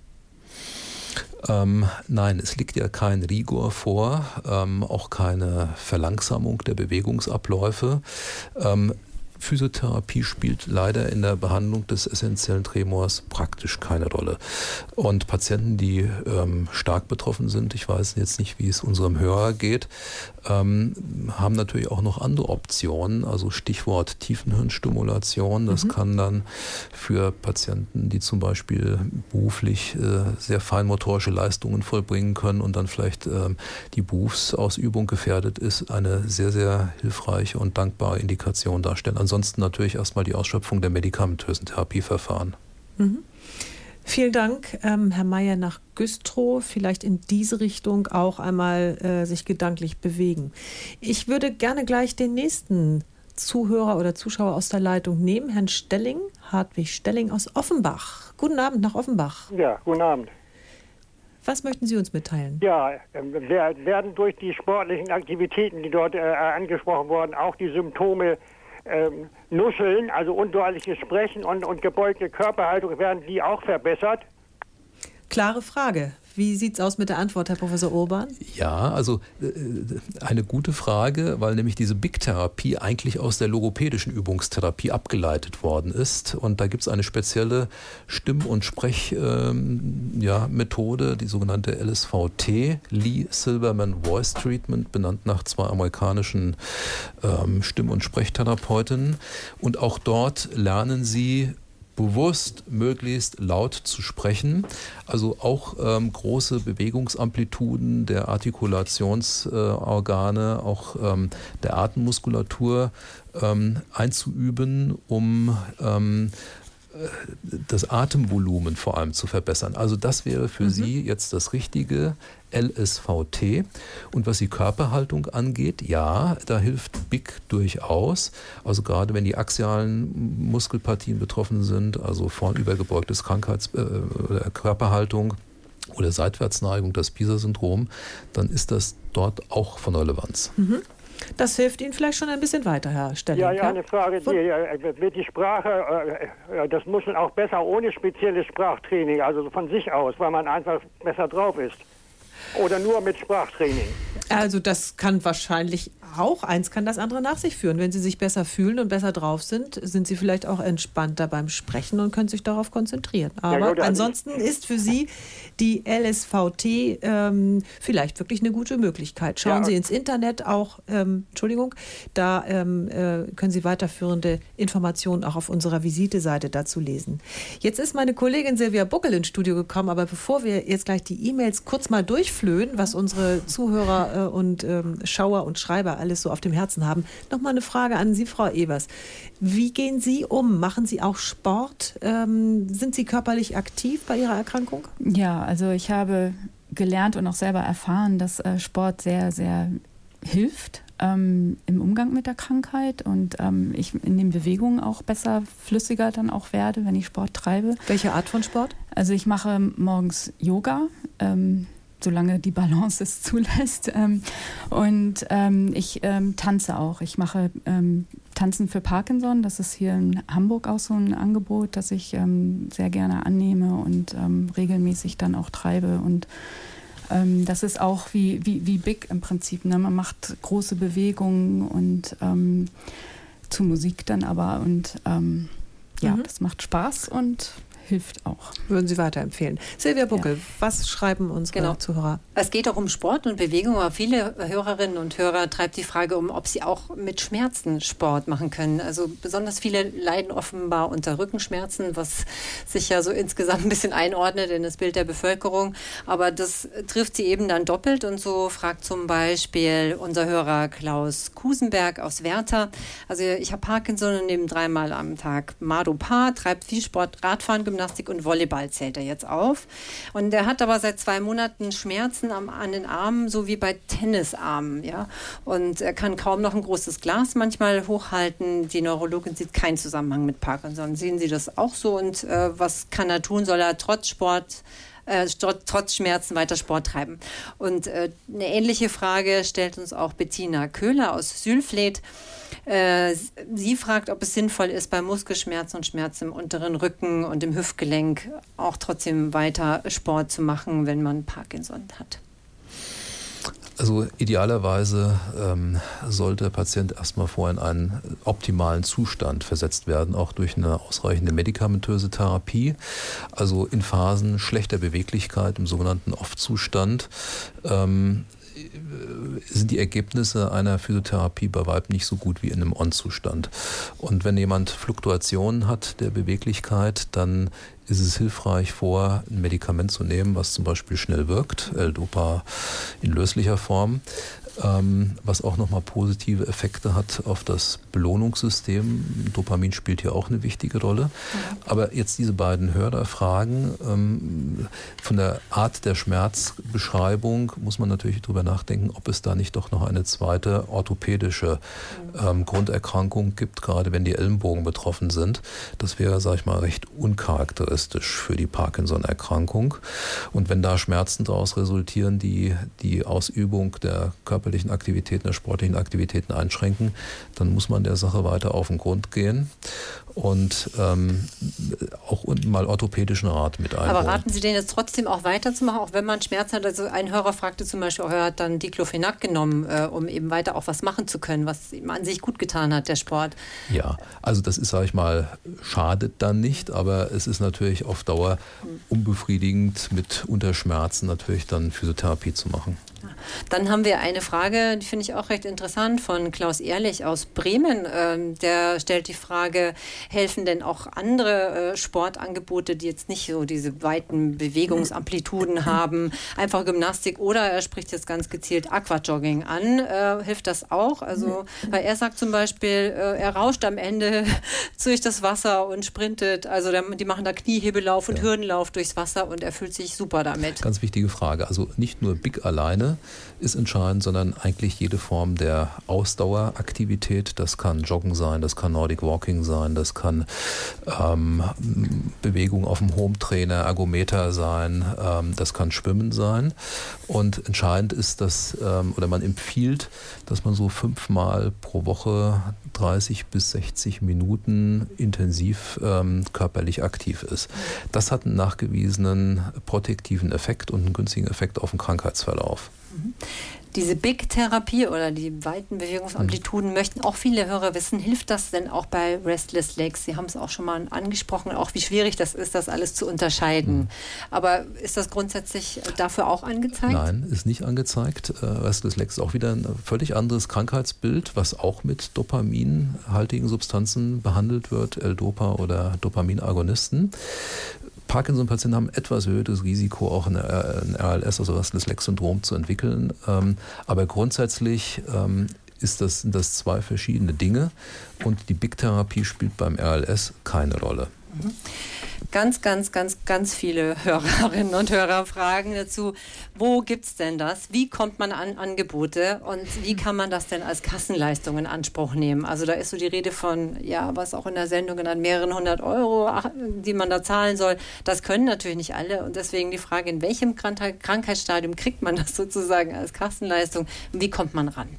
S1: Ähm, nein, es liegt ja kein Rigor vor, ähm, auch keine Verlangsamung der Bewegungsabläufe. Ähm, Physiotherapie spielt leider in der Behandlung des essentiellen Tremors praktisch keine Rolle. Und Patienten, die ähm, stark betroffen sind, ich weiß jetzt nicht, wie es unserem Hörer geht, ähm, haben natürlich auch noch andere Optionen, also Stichwort Tiefenhirnstimulation. Das mhm. kann dann für Patienten, die zum Beispiel beruflich äh, sehr feinmotorische Leistungen vollbringen können und dann vielleicht ähm, die Berufsausübung gefährdet ist, eine sehr, sehr hilfreiche und dankbare Indikation darstellen. Ansonsten natürlich erstmal die Ausschöpfung der medikamentösen Therapieverfahren.
S2: Mhm. Vielen Dank, ähm, Herr Meyer nach Güstrow. Vielleicht in diese Richtung auch einmal äh, sich gedanklich bewegen. Ich würde gerne gleich den nächsten Zuhörer oder Zuschauer aus der Leitung nehmen, Herrn Stelling, Hartwig Stelling aus Offenbach. Guten Abend nach Offenbach.
S12: Ja, guten Abend.
S2: Was möchten Sie uns mitteilen?
S12: Ja, äh, werden durch die sportlichen Aktivitäten, die dort äh, angesprochen wurden, auch die Symptome ähm, Nuscheln, also undeutliches Sprechen und, und gebeugte Körperhaltung, werden die auch verbessert?
S2: Klare Frage. Wie sieht es aus mit der Antwort, Herr Professor Urban?
S1: Ja, also äh, eine gute Frage, weil nämlich diese Big-Therapie eigentlich aus der logopädischen Übungstherapie abgeleitet worden ist. Und da gibt es eine spezielle Stimm- und Sprech-Methode, ähm, ja, die sogenannte L S V T, Lee Silverman Voice Treatment, benannt nach zwei amerikanischen ähm, Stimm- und Sprechtherapeutinnen. Und auch dort lernen sie bewusst möglichst laut zu sprechen, also auch ähm, große Bewegungsamplituden der Artikulationsorgane, äh, auch ähm, der Atemmuskulatur ähm, einzuüben, um ähm, das Atemvolumen vor allem zu verbessern. Also das wäre für mhm. Sie jetzt das richtige L S V T. Und was die Körperhaltung angeht, ja, da hilft B I C durchaus. Also gerade wenn die axialen Muskelpartien betroffen sind, also vornübergebeugtes Krankheits- äh, Körperhaltung oder Seitwärtsneigung, das Pisa-Syndrom, dann ist das dort auch von Relevanz.
S2: Mhm. Das hilft Ihnen vielleicht schon ein bisschen weiter, Herr Stelling.
S12: Ja, ja, eine Frage. Die, wird die Sprache, das muss man auch besser ohne spezielles Sprachtraining, also von sich aus, weil man einfach besser drauf ist. Oder nur mit Sprachtraining?
S2: Also das kann wahrscheinlich auch, eins kann das andere nach sich führen. Wenn Sie sich besser fühlen und besser drauf sind, sind Sie vielleicht auch entspannter beim Sprechen und können sich darauf konzentrieren. Aber ja, gut, ansonsten ist für Sie die L S V T ähm, vielleicht wirklich eine gute Möglichkeit. Schauen ja. Sie ins Internet auch, ähm, Entschuldigung, da ähm, äh, können Sie weiterführende Informationen auch auf unserer Visiteseite dazu lesen. Jetzt ist meine Kollegin Silvia Buckel ins Studio gekommen, aber bevor wir jetzt gleich die E-Mails kurz mal durchflöhen, was unsere Zuhörer äh, und ähm, Schauer und Schreiber alles so auf dem Herzen haben, nochmal eine Frage an Sie, Frau Evers. Wie gehen Sie um? Machen Sie auch Sport? Ähm, sind Sie körperlich aktiv bei Ihrer Erkrankung?
S9: Ja, also ich habe gelernt und auch selber erfahren, dass äh, Sport sehr, sehr hilft ähm, im Umgang mit der Krankheit und ähm, ich in den Bewegungen auch besser, flüssiger dann auch werde, wenn ich Sport treibe.
S2: Welche Art von Sport?
S9: Also ich mache morgens Yoga, ähm, solange die Balance es zulässt. Ähm, und ähm, ich ähm, tanze auch. Ich mache ähm, Tanzen für Parkinson. Das ist hier in Hamburg auch so ein Angebot, das ich ähm, sehr gerne annehme und ähm, regelmäßig dann auch treibe. Und ähm, das ist auch wie, wie, wie B I C im Prinzip. Ne? Man macht große Bewegungen und ähm, zu Musik dann aber. Und ähm, ja, mhm. das macht Spaß und hilft auch.
S2: Würden Sie weiterempfehlen. Silvia Buckel, ja. Was schreiben unsere genau. Zuhörer?
S13: Es geht auch um Sport und Bewegung, aber viele Hörerinnen und Hörer treibt die Frage um, ob sie auch mit Schmerzen Sport machen können. Also besonders viele leiden offenbar unter Rückenschmerzen, was sich ja so insgesamt ein bisschen einordnet in das Bild der Bevölkerung. Aber das trifft sie eben dann doppelt und so fragt zum Beispiel unser Hörer Klaus Kusenberg aus Werther. Also ich habe Parkinson und nehme dreimal am Tag Madopar, treibt viel Sport, Radfahren, Gymnastik und Volleyball zählt er jetzt auf. Und er hat aber seit zwei Monaten Schmerzen am, an den Armen, so wie bei Tennisarmen. Ja? Und er kann kaum noch ein großes Glas manchmal hochhalten. Die Neurologin sieht keinen Zusammenhang mit Parkinson. Sehen Sie das auch so? Und äh, was kann er tun? Soll er trotz Sport Äh, trotz Schmerzen weiter Sport treiben? Und äh, eine ähnliche Frage stellt uns auch Bettina Köhler aus Sülfleth. Äh, sie fragt, ob es sinnvoll ist, bei Muskelschmerzen und Schmerzen im unteren Rücken und im Hüftgelenk auch trotzdem weiter Sport zu machen, wenn man Parkinson hat.
S1: Also idealerweise ähm, sollte der Patient erstmal vorher in einen optimalen Zustand versetzt werden, auch durch eine ausreichende medikamentöse Therapie. Also in Phasen schlechter Beweglichkeit, im sogenannten Off-Zustand, ähm, sind die Ergebnisse einer Physiotherapie bei Weitem nicht so gut wie in einem On-Zustand. Und wenn jemand Fluktuationen hat der Beweglichkeit, dann ist es hilfreich, vor ein Medikament zu nehmen, was zum Beispiel schnell wirkt, L-Dopa in löslicher Form, ähm, was auch nochmal positive Effekte hat auf das Belohnungssystem. Dopamin spielt hier auch eine wichtige Rolle. Mhm. Aber jetzt diese beiden Hörerfragen, ähm, von der Art der Schmerzbeschreibung muss man natürlich drüber nachdenken, ob es da nicht doch noch eine zweite orthopädische ähm, Grunderkrankung gibt, gerade wenn die Ellenbogen betroffen sind. Das wäre, sage ich mal, recht uncharakteristisch für die Parkinson-Erkrankung. Und wenn da Schmerzen daraus resultieren, die die Ausübung der körperlichen Aktivitäten, der sportlichen Aktivitäten einschränken, dann muss man der Sache weiter auf den Grund gehen und ähm, auch mal orthopädischen Rat mit einbauen.
S13: Aber raten Sie denen jetzt trotzdem auch weiterzumachen, auch wenn man Schmerzen hat? Also ein Hörer fragte zum Beispiel, er hat dann Diclofenac genommen, äh, um eben weiter auch was machen zu können, was ihm an sich gut getan hat, der Sport.
S1: Ja, also das ist, sage ich mal, schadet dann nicht, aber es ist natürlich auf Dauer unbefriedigend, mit Unterschmerzen natürlich dann Physiotherapie zu machen.
S13: Dann haben wir eine Frage, die finde ich auch recht interessant, von Klaus Ehrlich aus Bremen. Ähm, der stellt die Frage, helfen denn auch andere äh, Sportangebote, die jetzt nicht so diese weiten Bewegungsamplituden haben, einfach Gymnastik, oder er spricht jetzt ganz gezielt Aquajogging an. Äh, hilft das auch? Also, weil er sagt zum Beispiel, äh, er rauscht am Ende durch das Wasser und sprintet. Also der, die machen da Kniehebellauf und ja. Hürdenlauf durchs Wasser und er fühlt sich super damit.
S1: Ganz wichtige Frage. Also nicht nur Big alleine ist entscheidend, sondern eigentlich jede Form der Ausdaueraktivität. Das kann Joggen sein, das kann Nordic Walking sein, das kann ähm, Bewegung auf dem Home-Trainer, Ergometer sein, ähm, das kann Schwimmen sein. Und entscheidend ist, dass, ähm, oder man empfiehlt, dass man so fünfmal pro Woche dreißig bis sechzig Minuten intensiv ähm, körperlich aktiv ist. Das hat einen nachgewiesenen protektiven Effekt und einen günstigen Effekt auf den Krankheitsverlauf.
S13: Diese Big-Therapie oder die weiten Bewegungsamplituden, mhm. möchten auch viele Hörer wissen, hilft das denn auch bei Restless Legs? Sie haben es auch schon mal angesprochen, auch wie schwierig das ist, das alles zu unterscheiden. Mhm. Aber ist das grundsätzlich dafür auch angezeigt?
S1: Nein, ist nicht angezeigt. Restless Legs ist auch wieder ein völlig anderes Krankheitsbild, was auch mit dopaminhaltigen Substanzen behandelt wird, L-Dopa oder Dopaminagonisten. Parkinson-Patienten haben etwas erhöhtes Risiko, auch ein R L S, also Restless-Legs-Syndrom, zu entwickeln. Ähm, aber grundsätzlich ähm, ist das, sind das zwei verschiedene Dinge und die Big-Therapie spielt beim R L S keine Rolle.
S13: Mhm. Ganz, ganz, ganz, ganz viele Hörerinnen und Hörer fragen dazu, wo gibt es denn das? Wie kommt man an Angebote und wie kann man das denn als Kassenleistung in Anspruch nehmen? Also da ist so die Rede von, ja, was auch in der Sendung genannt, mehreren hundert Euro, die man da zahlen soll. Das können natürlich nicht alle und deswegen die Frage, in welchem Krankheitsstadium kriegt man das sozusagen als Kassenleistung und wie kommt man ran?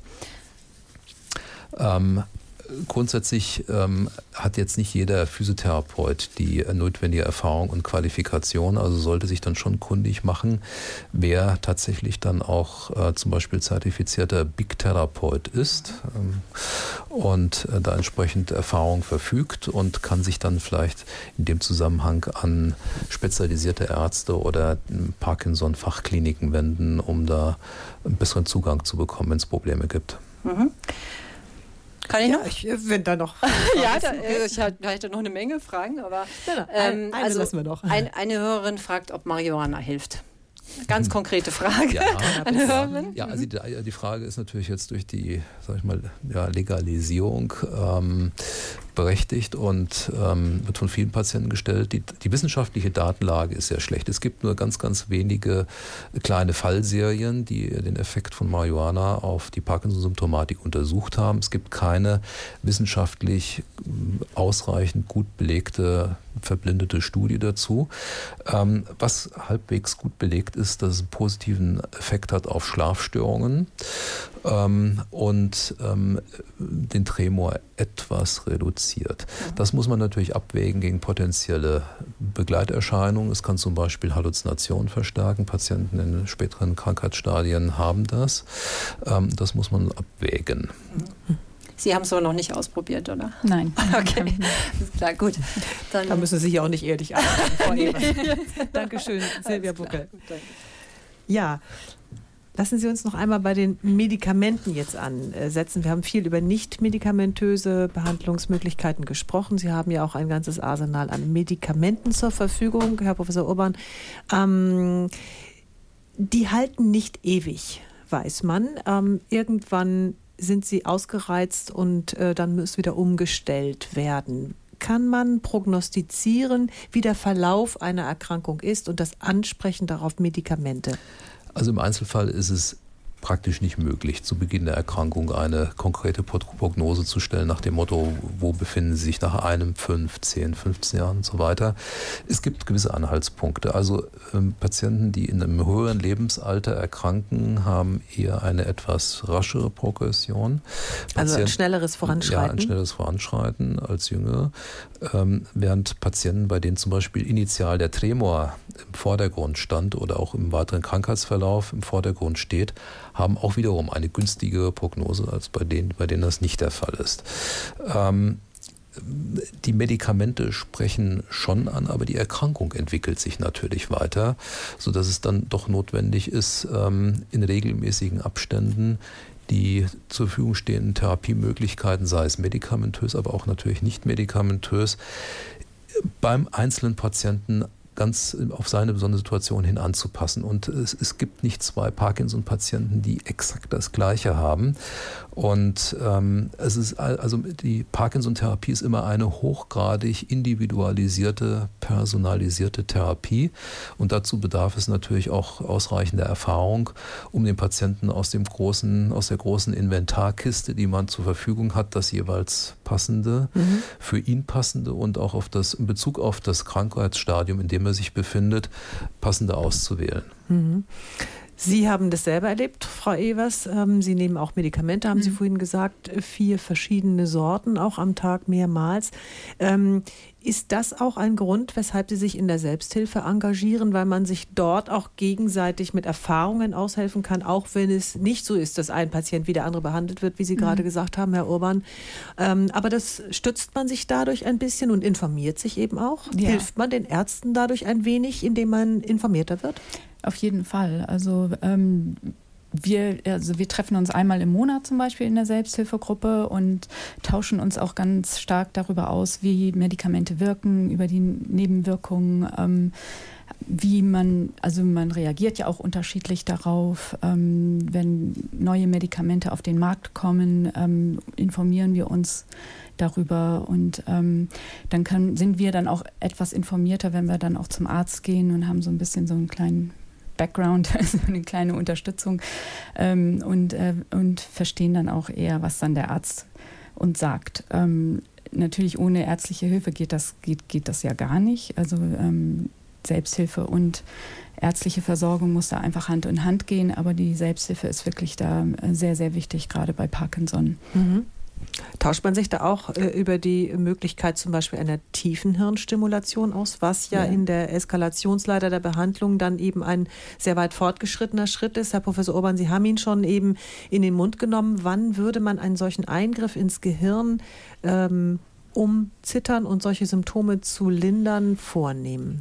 S1: Ähm Grundsätzlich ähm, hat jetzt nicht jeder Physiotherapeut die äh, notwendige Erfahrung und Qualifikation, also sollte sich dann schon kundig machen, wer tatsächlich dann auch äh, zum Beispiel zertifizierter Big-Therapeut ist ähm, und äh, da entsprechend Erfahrung verfügt und kann sich dann vielleicht in dem Zusammenhang an spezialisierte Ärzte oder äh, Parkinson-Fachkliniken wenden, um da einen besseren Zugang zu bekommen, wenn es Probleme gibt.
S13: Mhm. Kann ich
S2: ja,
S13: noch?
S2: Ich, wenn da noch.
S13: ja, da, ich hatte noch eine Menge Fragen, aber
S2: ja,
S13: ähm,
S2: eine
S13: also
S2: lassen wir noch.
S13: Ein, eine Hörerin fragt, ob Marihuana hilft. Ganz konkrete Frage.
S1: Ja,
S13: eine Hörerin.
S1: Ja, also die, die Frage ist natürlich jetzt durch die, sag ich mal, ja, Legalisierung ähm, berechtigt und ähm, wird von vielen Patienten gestellt. Die, die wissenschaftliche Datenlage ist sehr schlecht. Es gibt nur ganz, ganz wenige kleine Fallserien, die den Effekt von Marihuana auf die Parkinson-Symptomatik untersucht haben. Es gibt keine wissenschaftlich ausreichend gut belegte, verblindete Studie dazu. Ähm, was halbwegs gut belegt ist, dass es einen positiven Effekt hat auf Schlafstörungen ähm, und ähm, den Tremor etwas reduziert. reduziert. Das muss man natürlich abwägen gegen potenzielle Begleiterscheinungen. Es kann zum Beispiel Halluzinationen verstärken. Patienten in späteren Krankheitsstadien haben das. Das muss man abwägen.
S13: Sie haben es aber noch nicht ausprobiert, oder?
S9: Nein.
S13: Okay, klar, gut.
S2: Dann da müssen Sie sich auch nicht ehrlich antworten, Frau Evers. Dankeschön, Silvia Buckel. Ja, lassen Sie uns noch einmal bei den Medikamenten jetzt ansetzen. Wir haben viel über nicht-medikamentöse Behandlungsmöglichkeiten gesprochen. Sie haben ja auch ein ganzes Arsenal an Medikamenten zur Verfügung, Herr Professor Urban. Ähm, die halten nicht ewig, weiß man. Ähm, irgendwann sind sie ausgereizt und äh, dann muss wieder umgestellt werden. Kann man prognostizieren, wie der Verlauf einer Erkrankung ist und das Ansprechen darauf Medikamente?
S1: Also im Einzelfall ist es praktisch nicht möglich, zu Beginn der Erkrankung eine konkrete Prognose zu stellen nach dem Motto, wo befinden Sie sich nach einem, fünf, zehn, fünfzehn Jahren und so weiter. Es gibt gewisse Anhaltspunkte. Also ähm, Patienten, die in einem höheren Lebensalter erkranken, haben eher eine etwas raschere Progression. Patient,
S2: also ein schnelleres Voranschreiten?
S1: Ja, ein schnelleres Voranschreiten als Jüngere. Ähm, während Patienten, bei denen zum Beispiel initial der Tremor im Vordergrund stand oder auch im weiteren Krankheitsverlauf im Vordergrund steht, haben auch wiederum eine günstigere Prognose als bei denen, bei denen das nicht der Fall ist. Ähm, die Medikamente sprechen schon an, aber die Erkrankung entwickelt sich natürlich weiter, sodass es dann doch notwendig ist, ähm, in regelmäßigen Abständen die zur Verfügung stehenden Therapiemöglichkeiten, sei es medikamentös, aber auch natürlich nicht medikamentös, beim einzelnen Patienten ganz auf seine besondere Situation hin anzupassen. Und es, es gibt nicht zwei Parkinson-Patienten, die exakt das Gleiche haben. Und ähm, es ist also die Parkinson-Therapie ist immer eine hochgradig individualisierte, personalisierte Therapie. Und dazu bedarf es natürlich auch ausreichender Erfahrung, um den Patienten aus dem großen, aus der großen Inventarkiste, die man zur Verfügung hat, das jeweils passende, mhm. für ihn passende und auch auf das, in Bezug auf das Krankheitsstadium, in dem er sich befindet, passende auszuwählen.
S2: Mhm. Sie haben das selber erlebt, Frau Evers. Sie nehmen auch Medikamente, haben mhm. Sie vorhin gesagt, vier verschiedene Sorten, auch am Tag mehrmals. Ähm, ist das auch ein Grund, weshalb Sie sich in der Selbsthilfe engagieren, weil man sich dort auch gegenseitig mit Erfahrungen aushelfen kann, auch wenn es nicht so ist, dass ein Patient wie der andere behandelt wird, wie Sie mhm. gerade gesagt haben, Herr Urban. Ähm, aber das stützt man sich dadurch ein bisschen und informiert sich eben auch? Ja. Hilft man den Ärzten dadurch ein wenig, indem man informierter wird?
S9: Auf jeden Fall. Also ähm, wir, also wir treffen uns einmal im Monat zum Beispiel in der Selbsthilfegruppe und tauschen uns auch ganz stark darüber aus, wie Medikamente wirken, über die Nebenwirkungen, ähm, wie man, also man reagiert ja auch unterschiedlich darauf. Ähm, wenn neue Medikamente auf den Markt kommen, ähm, informieren wir uns darüber und ähm, dann kann, sind wir dann auch etwas informierter, wenn wir dann auch zum Arzt gehen und haben so ein bisschen so einen kleinen Background, also eine kleine Unterstützung ähm, und, äh, und verstehen dann auch eher, was dann der Arzt uns sagt. Ähm, natürlich ohne ärztliche Hilfe geht das, geht, geht das ja gar nicht. Also ähm, Selbsthilfe und ärztliche Versorgung muss da einfach Hand in Hand gehen, aber die Selbsthilfe ist wirklich da sehr, sehr wichtig, gerade bei Parkinson.
S2: Mhm. Tauscht man sich da auch äh, über die Möglichkeit zum Beispiel einer tiefen Hirnstimulation aus, was ja, ja in der Eskalationsleiter der Behandlung dann eben ein sehr weit fortgeschrittener Schritt ist? Herr Professor Urban, Sie haben ihn schon eben in den Mund genommen. Wann würde man einen solchen Eingriff ins Gehirn, ähm, um Zittern und solche Symptome zu lindern, vornehmen?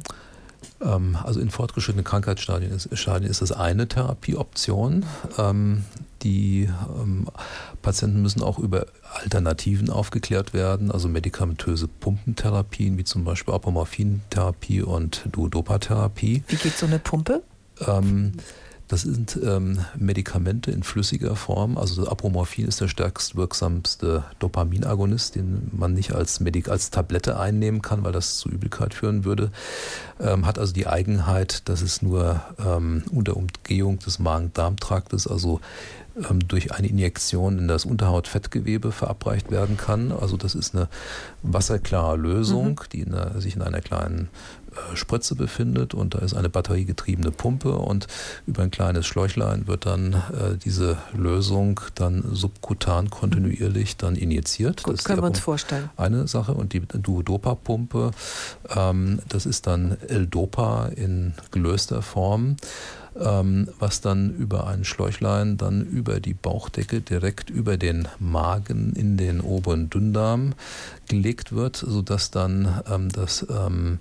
S1: Also in fortgeschrittenen Krankheitsstadien ist, Stadien ist das eine Therapieoption. Ähm, die ähm, Patienten müssen auch über Alternativen aufgeklärt werden, also medikamentöse Pumpentherapien wie zum Beispiel Apomorphintherapie und Duodopa-Therapie.
S2: Wie geht so eine Pumpe?
S1: Ähm, Das sind ähm, Medikamente in flüssiger Form. Also Apomorphin ist der stärkst wirksamste Dopaminagonist, den man nicht als, Medik- als Tablette einnehmen kann, weil das zu Übelkeit führen würde. Ähm, hat also die Eigenheit, dass es nur ähm, unter Umgehung des Magen-Darm-Traktes, also ähm, durch eine Injektion in das Unterhautfettgewebe verabreicht werden kann. Also das ist eine wasserklare Lösung, mhm. die in einer, sich in einer kleinen Spritze befindet und da ist eine batteriegetriebene Pumpe und über ein kleines Schläuchlein wird dann äh, diese Lösung dann subkutan kontinuierlich dann injiziert.
S2: Gut,
S1: das
S2: können wir uns vorstellen.
S1: Eine Sache und die Duodopa-Pumpe, ähm, das ist dann L-Dopa in gelöster Form, ähm, was dann über ein Schläuchlein dann über die Bauchdecke direkt über den Magen in den oberen Dünndarm gelegt wird, sodass dann ähm, das ähm,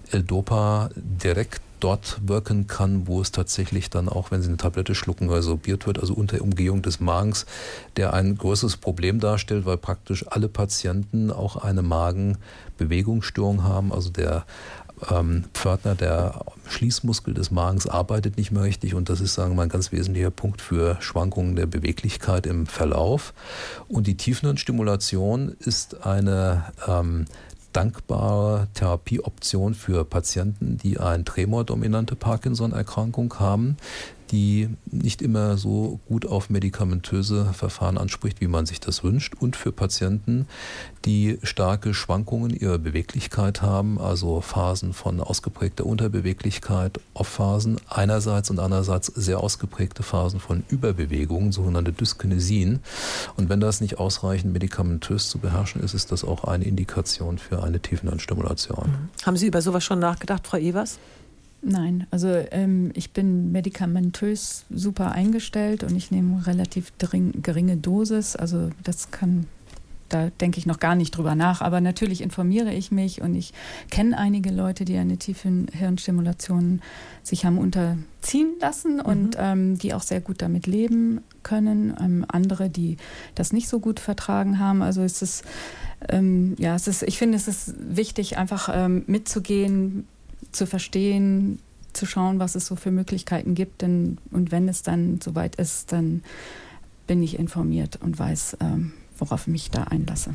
S1: L-Dopa direkt dort wirken kann, wo es tatsächlich dann auch, wenn Sie eine Tablette schlucken, resorbiert wird, also unter Umgehung des Magens, der ein größeres Problem darstellt, weil praktisch alle Patienten auch eine Magenbewegungsstörung haben, also der Ähm, Pförtner, der Schließmuskel des Magens arbeitet nicht mehr richtig und das ist, sagen wir mal, ein ganz wesentlicher Punkt für Schwankungen der Beweglichkeit im Verlauf. Und die Tiefenhirnstimulation ist eine ähm, dankbare Therapieoption für Patienten, die eine tremordominante Parkinson-Erkrankung haben, die nicht immer so gut auf medikamentöse Verfahren anspricht, wie man sich das wünscht, und für Patienten, die starke Schwankungen ihrer Beweglichkeit haben, also Phasen von ausgeprägter Unterbeweglichkeit, Off-Phasen einerseits und andererseits sehr ausgeprägte Phasen von Überbewegung, sogenannte Dyskinesien. Und wenn das nicht ausreichend medikamentös zu beherrschen ist, ist das auch eine Indikation für eine Tiefenhirnstimulation.
S2: Mhm. Haben Sie über sowas schon nachgedacht, Frau Evers?
S9: Nein, also ähm, ich bin medikamentös super eingestellt und ich nehme relativ dring, geringe Dosis. Also das kann, da denke ich noch gar nicht drüber nach. Aber natürlich informiere ich mich und ich kenne einige Leute, die eine Tiefenhirnstimulation sich haben unterziehen lassen mhm. und ähm, die auch sehr gut damit leben können. Ähm, andere, die das nicht so gut vertragen haben. Also es ist, ähm, ja, es ist, ich finde, es ist wichtig, einfach ähm, mitzugehen, zu verstehen, zu schauen, was es so für Möglichkeiten gibt. Denn, und wenn es dann soweit ist, dann bin ich informiert und weiß, ähm, worauf ich mich da einlasse.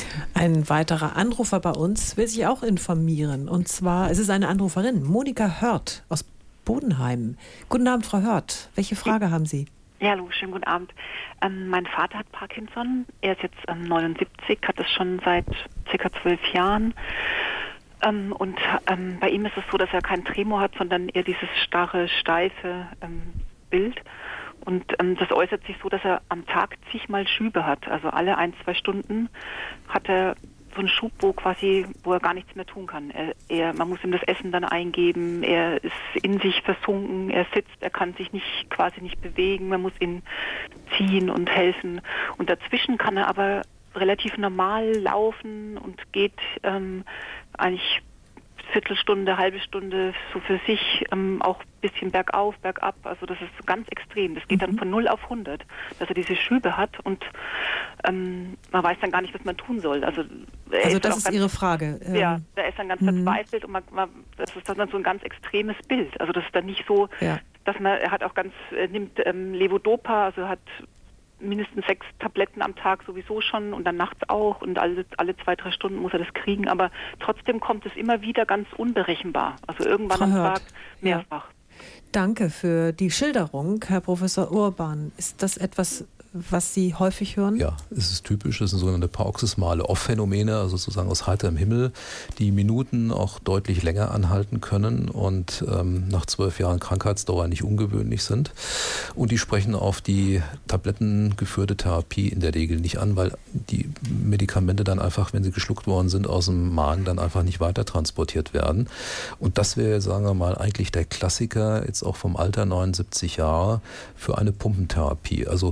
S2: Ein weiterer Anrufer bei uns will sich auch informieren. Und zwar, es ist eine Anruferin, Monika Hört aus Bodenheim. Guten Abend, Frau Hört. Welche Frage haben Sie?
S14: Ja, hallo, schönen guten Abend. Ähm, mein Vater hat Parkinson. Er ist jetzt ähm, neunundsiebzig, hat es schon seit circa zwölf Jahren. Ähm, und ähm, bei ihm ist es so, dass er keinen Tremor hat, sondern eher dieses starre, steife ähm, Bild. Und ähm, das äußert sich so, dass er am Tag zigmal Schübe hat. Also alle ein, zwei Stunden hat er so einen Schub, wo quasi, wo er gar nichts mehr tun kann. Er, er, man muss ihm das Essen dann eingeben, er ist in sich versunken, er sitzt, er kann sich nicht quasi nicht bewegen, man muss ihn ziehen und helfen. Und dazwischen kann er aber relativ normal laufen und geht ähm, eigentlich Viertelstunde, halbe Stunde so für sich, ähm, auch ein bisschen bergauf, bergab. Also das ist ganz extrem. Das geht mhm. dann von null auf hundert, dass er diese Schübe hat und ähm, man weiß dann gar nicht, was man tun soll. Also,
S2: also ist das ist ganz, Ihre Frage.
S14: Ja, ähm, da ist dann ganz mhm. verzweifelt und man, man, das ist dann so ein ganz extremes Bild. Also das ist dann nicht so, ja. dass man, er hat auch ganz, er nimmt ähm, Levodopa, also hat mindestens sechs Tabletten am Tag sowieso schon und dann nachts auch und alle, alle zwei, drei Stunden muss er das kriegen, aber trotzdem kommt es immer wieder ganz unberechenbar. Also irgendwann am Tag mehrfach.
S2: Ja. Danke für die Schilderung, Herr Professor Urban. Ist das etwas, was Sie häufig hören?
S1: Ja, es ist typisch, es sind sogenannte paroxysmale Off-Phänomene, also sozusagen aus heiterem Himmel, die Minuten auch deutlich länger anhalten können und ähm, nach zwölf Jahren Krankheitsdauer nicht ungewöhnlich sind. Und die sprechen auf die tablettengeführte Therapie in der Regel nicht an, weil die Medikamente dann einfach, wenn sie geschluckt worden sind, aus dem Magen dann einfach nicht weiter transportiert werden. Und das wäre, sagen wir mal, eigentlich der Klassiker, jetzt auch vom Alter neunundsiebzig Jahre, für eine Pumpentherapie. Also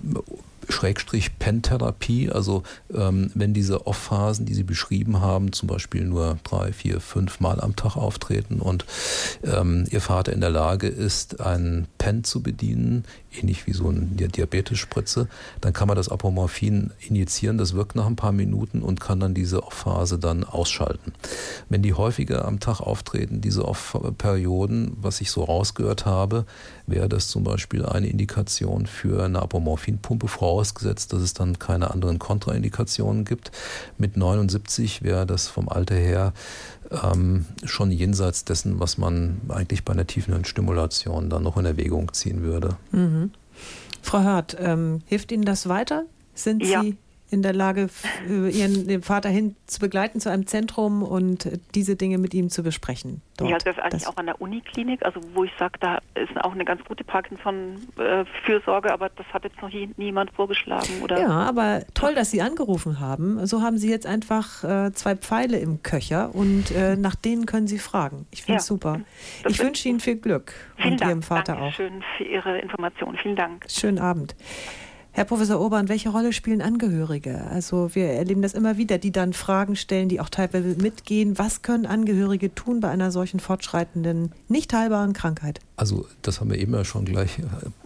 S1: Schrägstrich Pentherapie, also ähm, wenn diese Off-Phasen, die Sie beschrieben haben, zum Beispiel nur drei, vier, fünf Mal am Tag auftreten und ähm, Ihr Vater in der Lage ist, einen Pen zu bedienen, ähnlich wie so eine Diabetesspritze, dann kann man das Apomorphin injizieren, das wirkt nach ein paar Minuten und kann dann diese Off-Phase dann ausschalten. Wenn die häufiger am Tag auftreten, diese Off-Perioden, was ich so rausgehört habe, wäre das zum Beispiel eine Indikation für eine Apomorphinpumpe, vorausgesetzt, dass es dann keine anderen Kontraindikationen gibt. Mit neunundsiebzig wäre das vom Alter her ähm, schon jenseits dessen, was man eigentlich bei einer Tiefenhirnstimulation dann noch in Erwägung ziehen würde.
S2: Mhm. Frau Hört, ähm, hilft Ihnen das weiter? Sind
S14: ja.
S2: Sie in der Lage, Ihren den Vater hin zu begleiten zu einem Zentrum und diese Dinge mit ihm zu besprechen? Dort.
S14: Ja, das ist eigentlich das auch an der Uniklinik, also wo ich sage, da ist auch eine ganz gute Parkinson-Fürsorge, aber das hat jetzt noch nie, niemand vorgeschlagen. Oder?
S2: Ja, aber toll, dass Sie angerufen haben. So haben Sie jetzt einfach äh, zwei Pfeile im Köcher und äh, nach denen können Sie fragen. Ich finde es ja. super. Das ich wünsche Ihnen viel Glück
S14: vielen
S2: und
S14: Dank.
S2: Ihrem Vater
S14: Dankeschön
S2: auch.
S14: Schön für Ihre Informationen. Vielen Dank.
S2: Schönen Abend. Herr Professor Urban, welche Rolle spielen Angehörige? Also wir erleben das immer wieder, die dann Fragen stellen, die auch teilweise mitgehen. Was können Angehörige tun bei einer solchen fortschreitenden, nicht heilbaren Krankheit?
S1: Also das haben wir eben ja schon gleich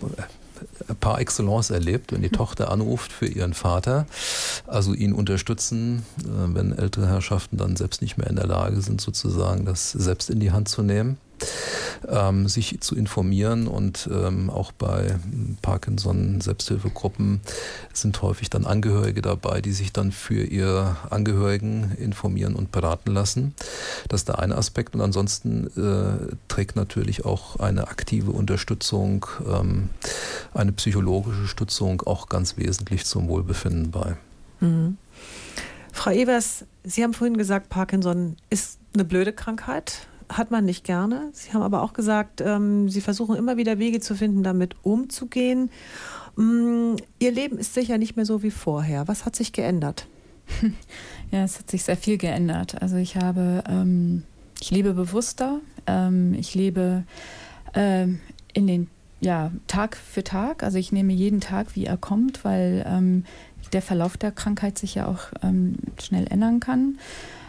S1: par excellence erlebt, wenn die Tochter anruft für ihren Vater, also ihn unterstützen, wenn ältere Herrschaften dann selbst nicht mehr in der Lage sind, sozusagen das selbst in die Hand zu nehmen. Ähm, sich zu informieren und ähm, auch bei Parkinson-Selbsthilfegruppen sind häufig dann Angehörige dabei, die sich dann für ihre Angehörigen informieren und beraten lassen. Das ist der eine Aspekt und ansonsten äh, trägt natürlich auch eine aktive Unterstützung, ähm, eine psychologische Stützung auch ganz wesentlich zum Wohlbefinden bei.
S2: Mhm. Frau Evers, Sie haben vorhin gesagt, Parkinson ist eine blöde Krankheit. Hat man nicht gerne. Sie haben aber auch gesagt, ähm, Sie versuchen immer wieder Wege zu finden, damit umzugehen. Ähm, Ihr Leben ist sicher nicht mehr so wie vorher. Was hat sich geändert?
S9: Ja, es hat sich sehr viel geändert. Also ich habe, ähm, ich lebe bewusster. Ähm, ich lebe ähm, in den, ja, Tag für Tag. Also ich nehme jeden Tag, wie er kommt, weil ähm, der Verlauf der Krankheit sich ja auch ähm, schnell ändern kann.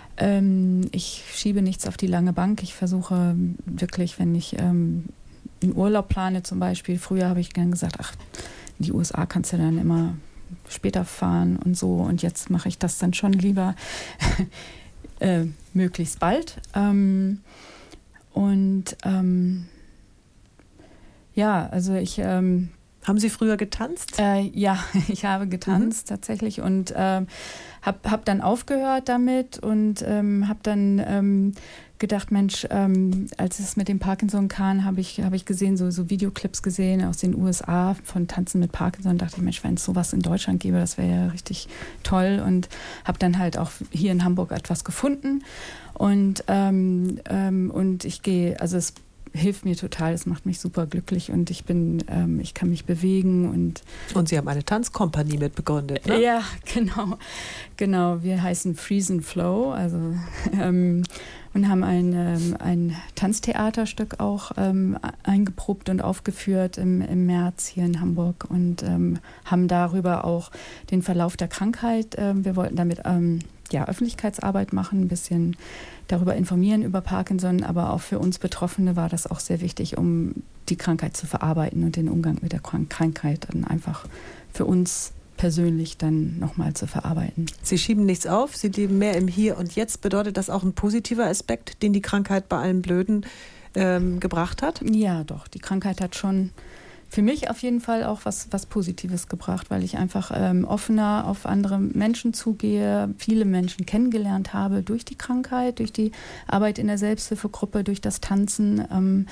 S9: Ich schiebe nichts auf die lange Bank. Ich versuche wirklich, wenn ich ähm, einen Urlaub plane zum Beispiel, früher habe ich gern gesagt, ach, in die U S A kannst du dann immer später fahren und so. Und jetzt mache ich das dann schon lieber äh, möglichst bald. Ähm, und ähm, ja, also ich... Ähm,
S2: haben Sie früher getanzt?
S9: Äh, ja, ich habe getanzt mhm. tatsächlich und äh, habe hab dann aufgehört damit und ähm, habe dann ähm, gedacht, Mensch, ähm, als es mit dem Parkinson kam, habe ich, hab ich gesehen, so, so Videoclips gesehen aus den U S A von Tanzen mit Parkinson. Dachte ich, Mensch, wenn es sowas in Deutschland gäbe, das wäre ja richtig toll. Und habe dann halt auch hier in Hamburg etwas gefunden. Und, ähm, ähm, und ich gehe, also es hilft mir total, es macht mich super glücklich und ich bin, ähm, ich kann mich bewegen und
S2: und Sie haben eine Tanzkompanie mitbegründet, ne?
S9: Ja, genau, genau. Wir heißen Freeze and Flow, also ähm, und haben ein, ähm, ein Tanztheaterstück auch ähm, eingeprobt und aufgeführt im, im März hier in Hamburg und ähm, haben darüber auch den Verlauf der Krankheit. Ähm, wir wollten damit ähm, ja, Öffentlichkeitsarbeit machen, ein bisschen darüber informieren über Parkinson, aber auch für uns Betroffene war das auch sehr wichtig, um die Krankheit zu verarbeiten und den Umgang mit der Krankheit dann einfach für uns persönlich dann nochmal zu verarbeiten.
S2: Sie schieben nichts auf, Sie leben mehr im Hier und Jetzt. Bedeutet das auch ein positiver Aspekt, den die Krankheit bei allem Blöden ähm, gebracht hat?
S9: Ja, doch. Die Krankheit hat schon für mich auf jeden Fall auch was, was Positives gebracht, weil ich einfach ähm, offener auf andere Menschen zugehe, viele Menschen kennengelernt habe durch die Krankheit, durch die Arbeit in der Selbsthilfegruppe, durch das Tanzen. Ähm,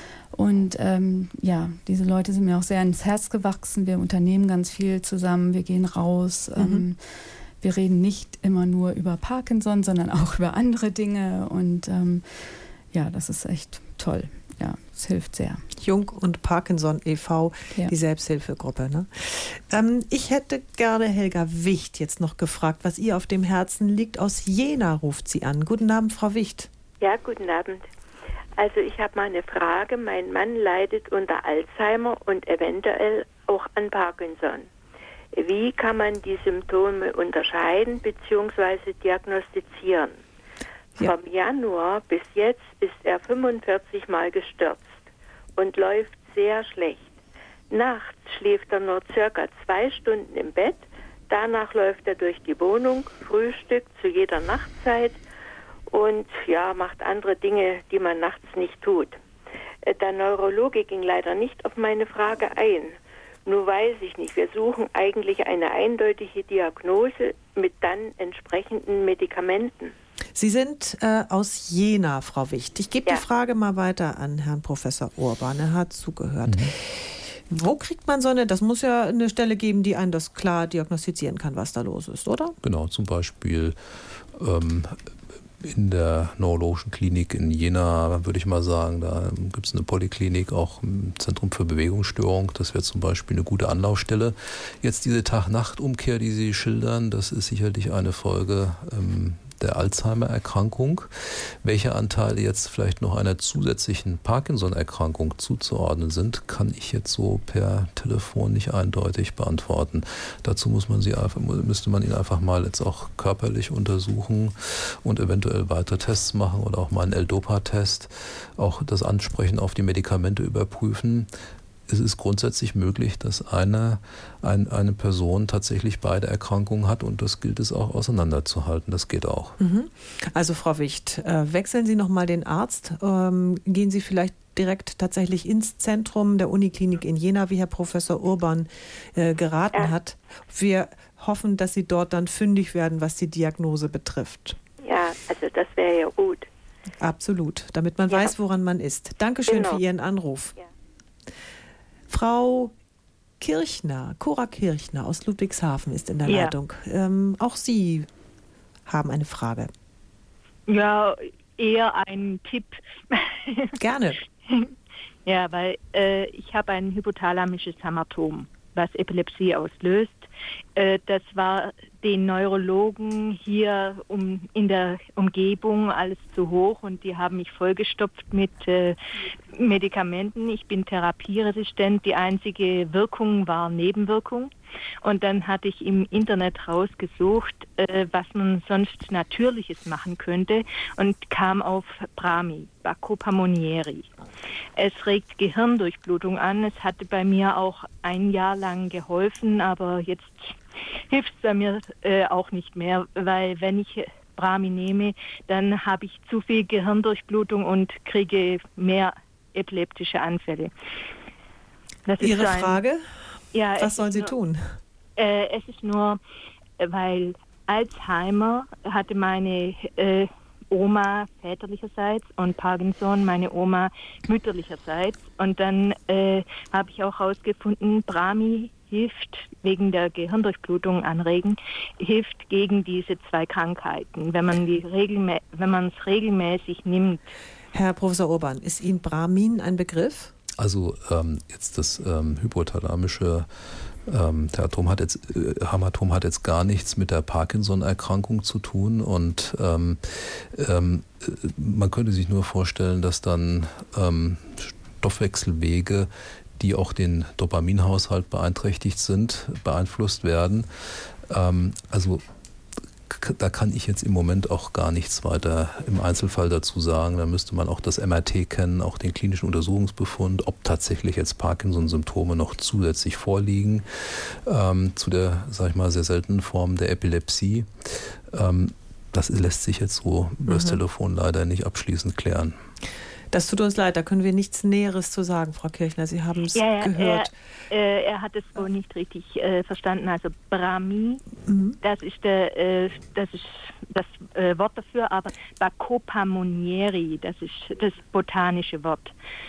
S9: und ähm, ja, diese Leute sind mir auch sehr ins Herz gewachsen. Wir unternehmen ganz viel zusammen, wir gehen raus. Mhm. Ähm, wir reden nicht immer nur über Parkinson, sondern auch über andere Dinge. Und ähm, ja, das ist echt toll. Ja, es hilft sehr.
S2: Jung und Parkinson e V, ja. Die Selbsthilfegruppe. Ne? Ähm, ich hätte gerne Helga Wicht jetzt noch gefragt, was ihr auf dem Herzen liegt. Aus Jena ruft sie an. Guten Abend, Frau Wicht.
S15: Ja, guten Abend. Also ich habe mal eine Frage. Mein Mann leidet unter Alzheimer und eventuell auch an Parkinson. Wie kann man die Symptome unterscheiden bzw. diagnostizieren? Ja. Vom Januar bis jetzt ist er fünfundvierzig Mal gestürzt und läuft sehr schlecht. Nachts schläft er nur circa zwei Stunden im Bett, danach läuft er durch die Wohnung, frühstückt zu jeder Nachtzeit und ja, macht andere Dinge, die man nachts nicht tut. Der Neurologe ging leider nicht auf meine Frage ein. Nur weiß ich nicht, wir suchen eigentlich eine eindeutige Diagnose mit dann entsprechenden Medikamenten.
S2: Sie sind äh, aus Jena, Frau Wicht. Ich gebe ja. die Frage mal weiter an Herrn Professor Urban. Er hat zugehört. Mhm. Wo kriegt man so eine, das muss ja eine Stelle geben, die einen das klar diagnostizieren kann, was da los ist, oder?
S1: Genau, zum Beispiel ähm, in der Neurologischen Klinik in Jena, würde ich mal sagen, da gibt es eine Polyklinik, auch im Zentrum für Bewegungsstörung. Das wäre zum Beispiel eine gute Anlaufstelle. Jetzt diese Tag-Nacht-Umkehr, die Sie schildern, das ist sicherlich eine Folge ähm, der Alzheimer-Erkrankung. Welche Anteile jetzt vielleicht noch einer zusätzlichen Parkinson-Erkrankung zuzuordnen sind, kann ich jetzt so per Telefon nicht eindeutig beantworten. Dazu muss man sie einfach, müsste man ihn einfach mal jetzt auch körperlich untersuchen und eventuell weitere Tests machen oder auch mal einen L-Dopa-Test, auch das Ansprechen auf die Medikamente überprüfen. Es ist grundsätzlich möglich, dass eine, ein, eine Person tatsächlich beide Erkrankungen hat und das gilt es auch auseinanderzuhalten. Das geht auch.
S2: Also Frau Wicht, äh, wechseln Sie nochmal den Arzt. Ähm, gehen Sie vielleicht direkt tatsächlich ins Zentrum der Uniklinik in Jena, wie Herr Professor Urban äh, geraten ja. hat. Wir hoffen, dass Sie dort dann fündig werden, was die Diagnose betrifft.
S15: Ja, also das wäre ja gut.
S2: Absolut, damit man ja. weiß, woran man ist. Dankeschön genau. für Ihren Anruf. Ja. Frau Kirchner, Cora Kirchner aus Ludwigshafen ist in der ja. Leitung. Ähm, auch Sie haben eine Frage.
S16: Ja, eher ein Tipp.
S2: Gerne.
S16: Ja, weil äh, ich habe ein hypothalamisches Hämatom, was Epilepsie auslöst. Äh, das war den Neurologen hier um, in der Umgebung alles zu hoch und die haben mich vollgestopft mit äh, Medikamenten. Ich bin therapieresistent. Die einzige Wirkung war Nebenwirkung. Und dann hatte ich im Internet rausgesucht, äh, was man sonst Natürliches machen könnte und kam auf Brahmi, Bacco-Pamonieri. Es regt Gehirndurchblutung an. Es hatte bei mir auch ein Jahr lang geholfen, aber jetzt hilft es bei mir äh, auch nicht mehr, weil wenn ich Brahmi nehme, dann habe ich zu viel Gehirndurchblutung und kriege mehr epileptische Anfälle.
S2: Das Ihre ist so ein, Frage?
S16: Ja,
S2: was soll sie
S16: nur,
S2: tun?
S16: Äh, es ist nur, weil Alzheimer hatte meine äh, Oma väterlicherseits und Parkinson meine Oma mütterlicherseits. Und dann äh, habe ich auch herausgefunden, Brahmi hilft wegen der Gehirndurchblutung anregen, hilft gegen diese zwei Krankheiten, wenn man die regelmä- wenn man es regelmäßig nimmt.
S2: Herr Professor Urban, ist Ihnen Brahmin ein Begriff?
S1: Also ähm, jetzt das ähm, hypothalamische ähm, Hämatom hat jetzt äh, Hämatom hat jetzt gar nichts mit der Parkinson-Erkrankung zu tun und ähm, ähm, man könnte sich nur vorstellen, dass dann ähm, Stoffwechselwege, die auch den Dopaminhaushalt beeinträchtigt sind, beeinflusst werden. Ähm, also da kann ich jetzt im Moment auch gar nichts weiter im Einzelfall dazu sagen. Da müsste man auch das M R T kennen, auch den klinischen Untersuchungsbefund, ob tatsächlich jetzt Parkinson-Symptome noch zusätzlich vorliegen ähm, zu der, sag ich mal, sehr seltenen Form der Epilepsie. Ähm, das lässt sich jetzt so mhm. über das Telefon leider nicht abschließend klären.
S2: Das tut uns leid, da können wir nichts Näheres zu sagen, Frau Kirchner. Sie haben es
S16: ja, ja,
S2: gehört.
S16: Er, äh, er hat es wohl nicht richtig äh, verstanden. Also Brahmi, mhm. das ist der, äh, das ist das äh, Wort dafür, aber Bacco-Pamonieri, das ist das botanische Wort.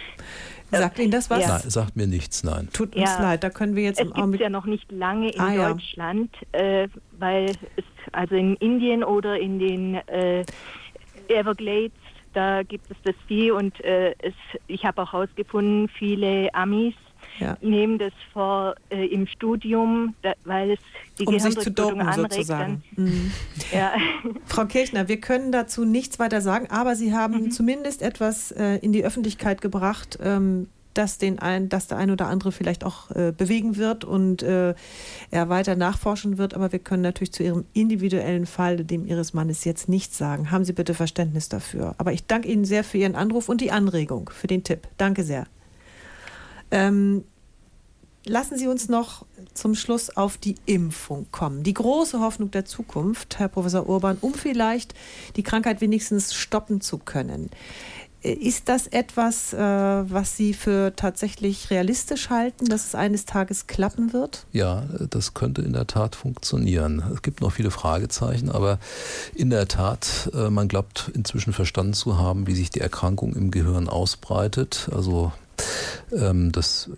S2: Sagt Ihnen das was?
S1: Ja. Nein, sagt mir nichts, nein.
S2: Tut uns ja, leid, da können wir jetzt
S16: im Augenblick... Es gibt ja noch nicht lange in ah, Deutschland, ja. äh, weil es, also in Indien oder in den äh, Everglades, da gibt es das viel und äh, es, ich habe auch herausgefunden, viele Amis ja. nehmen das vor äh, im Studium, da, weil es die
S2: um
S16: Gehirndurchblutung anregt.
S2: Sozusagen. Dann, mhm.
S16: ja.
S2: Frau Kirchner, wir können dazu nichts weiter sagen, aber Sie haben mhm. zumindest etwas äh, in die Öffentlichkeit gebracht, ähm, dass, den ein, dass der ein oder andere vielleicht auch äh, bewegen wird und äh, er weiter nachforschen wird. Aber wir können natürlich zu Ihrem individuellen Fall, dem Ihres Mannes, jetzt nichts sagen. Haben Sie bitte Verständnis dafür. Aber ich danke Ihnen sehr für Ihren Anruf und die Anregung, für den Tipp. Danke sehr. Ähm, lassen Sie uns noch zum Schluss auf die Impfung kommen. Die große Hoffnung der Zukunft, Herr Professor Urban, um vielleicht die Krankheit wenigstens stoppen zu können. Ist das etwas, was Sie für tatsächlich realistisch halten, dass es eines Tages klappen wird?
S1: Ja, das könnte in der Tat funktionieren. Es gibt noch viele Fragezeichen, aber in der Tat, man glaubt inzwischen verstanden zu haben, wie sich die Erkrankung im Gehirn ausbreitet. Also das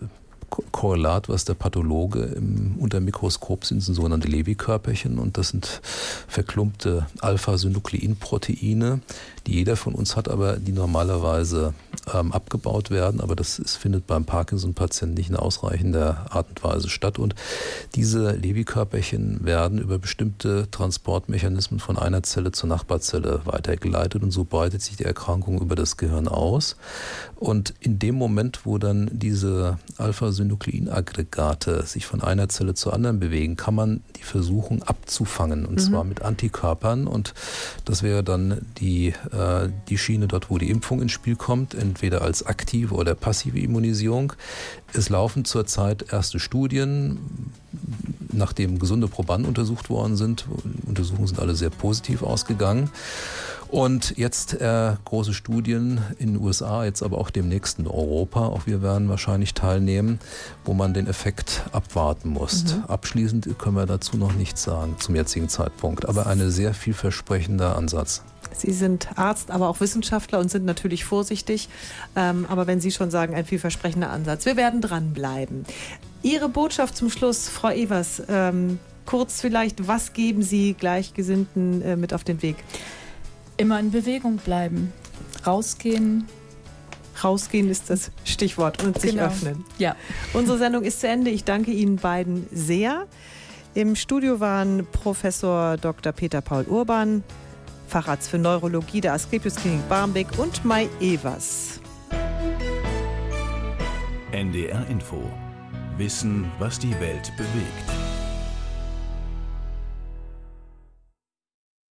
S1: Korrelat, was der Pathologe im, unter dem Mikroskop sind, sind sogenannte Lewy-Körperchen und das sind verklumpte Alpha-Synukleinproteine, die jeder von uns hat, aber die normalerweise ähm, abgebaut werden, aber das ist, findet beim Parkinson-Patienten nicht in ausreichender Art und Weise statt und diese Lewy-Körperchen werden über bestimmte Transportmechanismen von einer Zelle zur Nachbarzelle weitergeleitet und so breitet sich die Erkrankung über das Gehirn aus und in dem Moment, wo dann diese Alpha-Synukleinagregate sich von einer Zelle zur anderen bewegen, kann man die versuchen abzufangen und mhm. zwar mit Antikörpern und das wäre dann die, äh, die Schiene dort, wo die Impfung ins Spiel kommt, entweder als aktive oder passive Immunisierung. Es laufen zurzeit erste Studien, nachdem gesunde Probanden untersucht worden sind. Untersuchungen sind alle sehr positiv ausgegangen. Und jetzt äh, große Studien in den U S A, jetzt aber auch demnächst in Europa, auch wir werden wahrscheinlich teilnehmen, wo man den Effekt abwarten muss. Mhm. Abschließend können wir dazu noch nichts sagen zum jetzigen Zeitpunkt, aber ein sehr vielversprechender Ansatz.
S2: Sie sind Arzt, aber auch Wissenschaftler und sind natürlich vorsichtig. Ähm, aber wenn Sie schon sagen, ein vielversprechender Ansatz. Wir werden dranbleiben. Ihre Botschaft zum Schluss, Frau Evers, ähm, kurz vielleicht, was geben Sie Gleichgesinnten äh, mit auf den Weg?
S9: Immer in Bewegung bleiben, rausgehen.
S2: Rausgehen ist das Stichwort und sich
S9: genau.
S2: öffnen.
S9: Ja.
S2: Unsere Sendung ist zu Ende. Ich danke Ihnen beiden sehr. Im Studio waren Professor Doktor Peter Paul Urban, Facharzt für Neurologie der Asklepios Klinik Barmbek und Mai Evers.
S17: N D R Info. Wissen, was die Welt bewegt.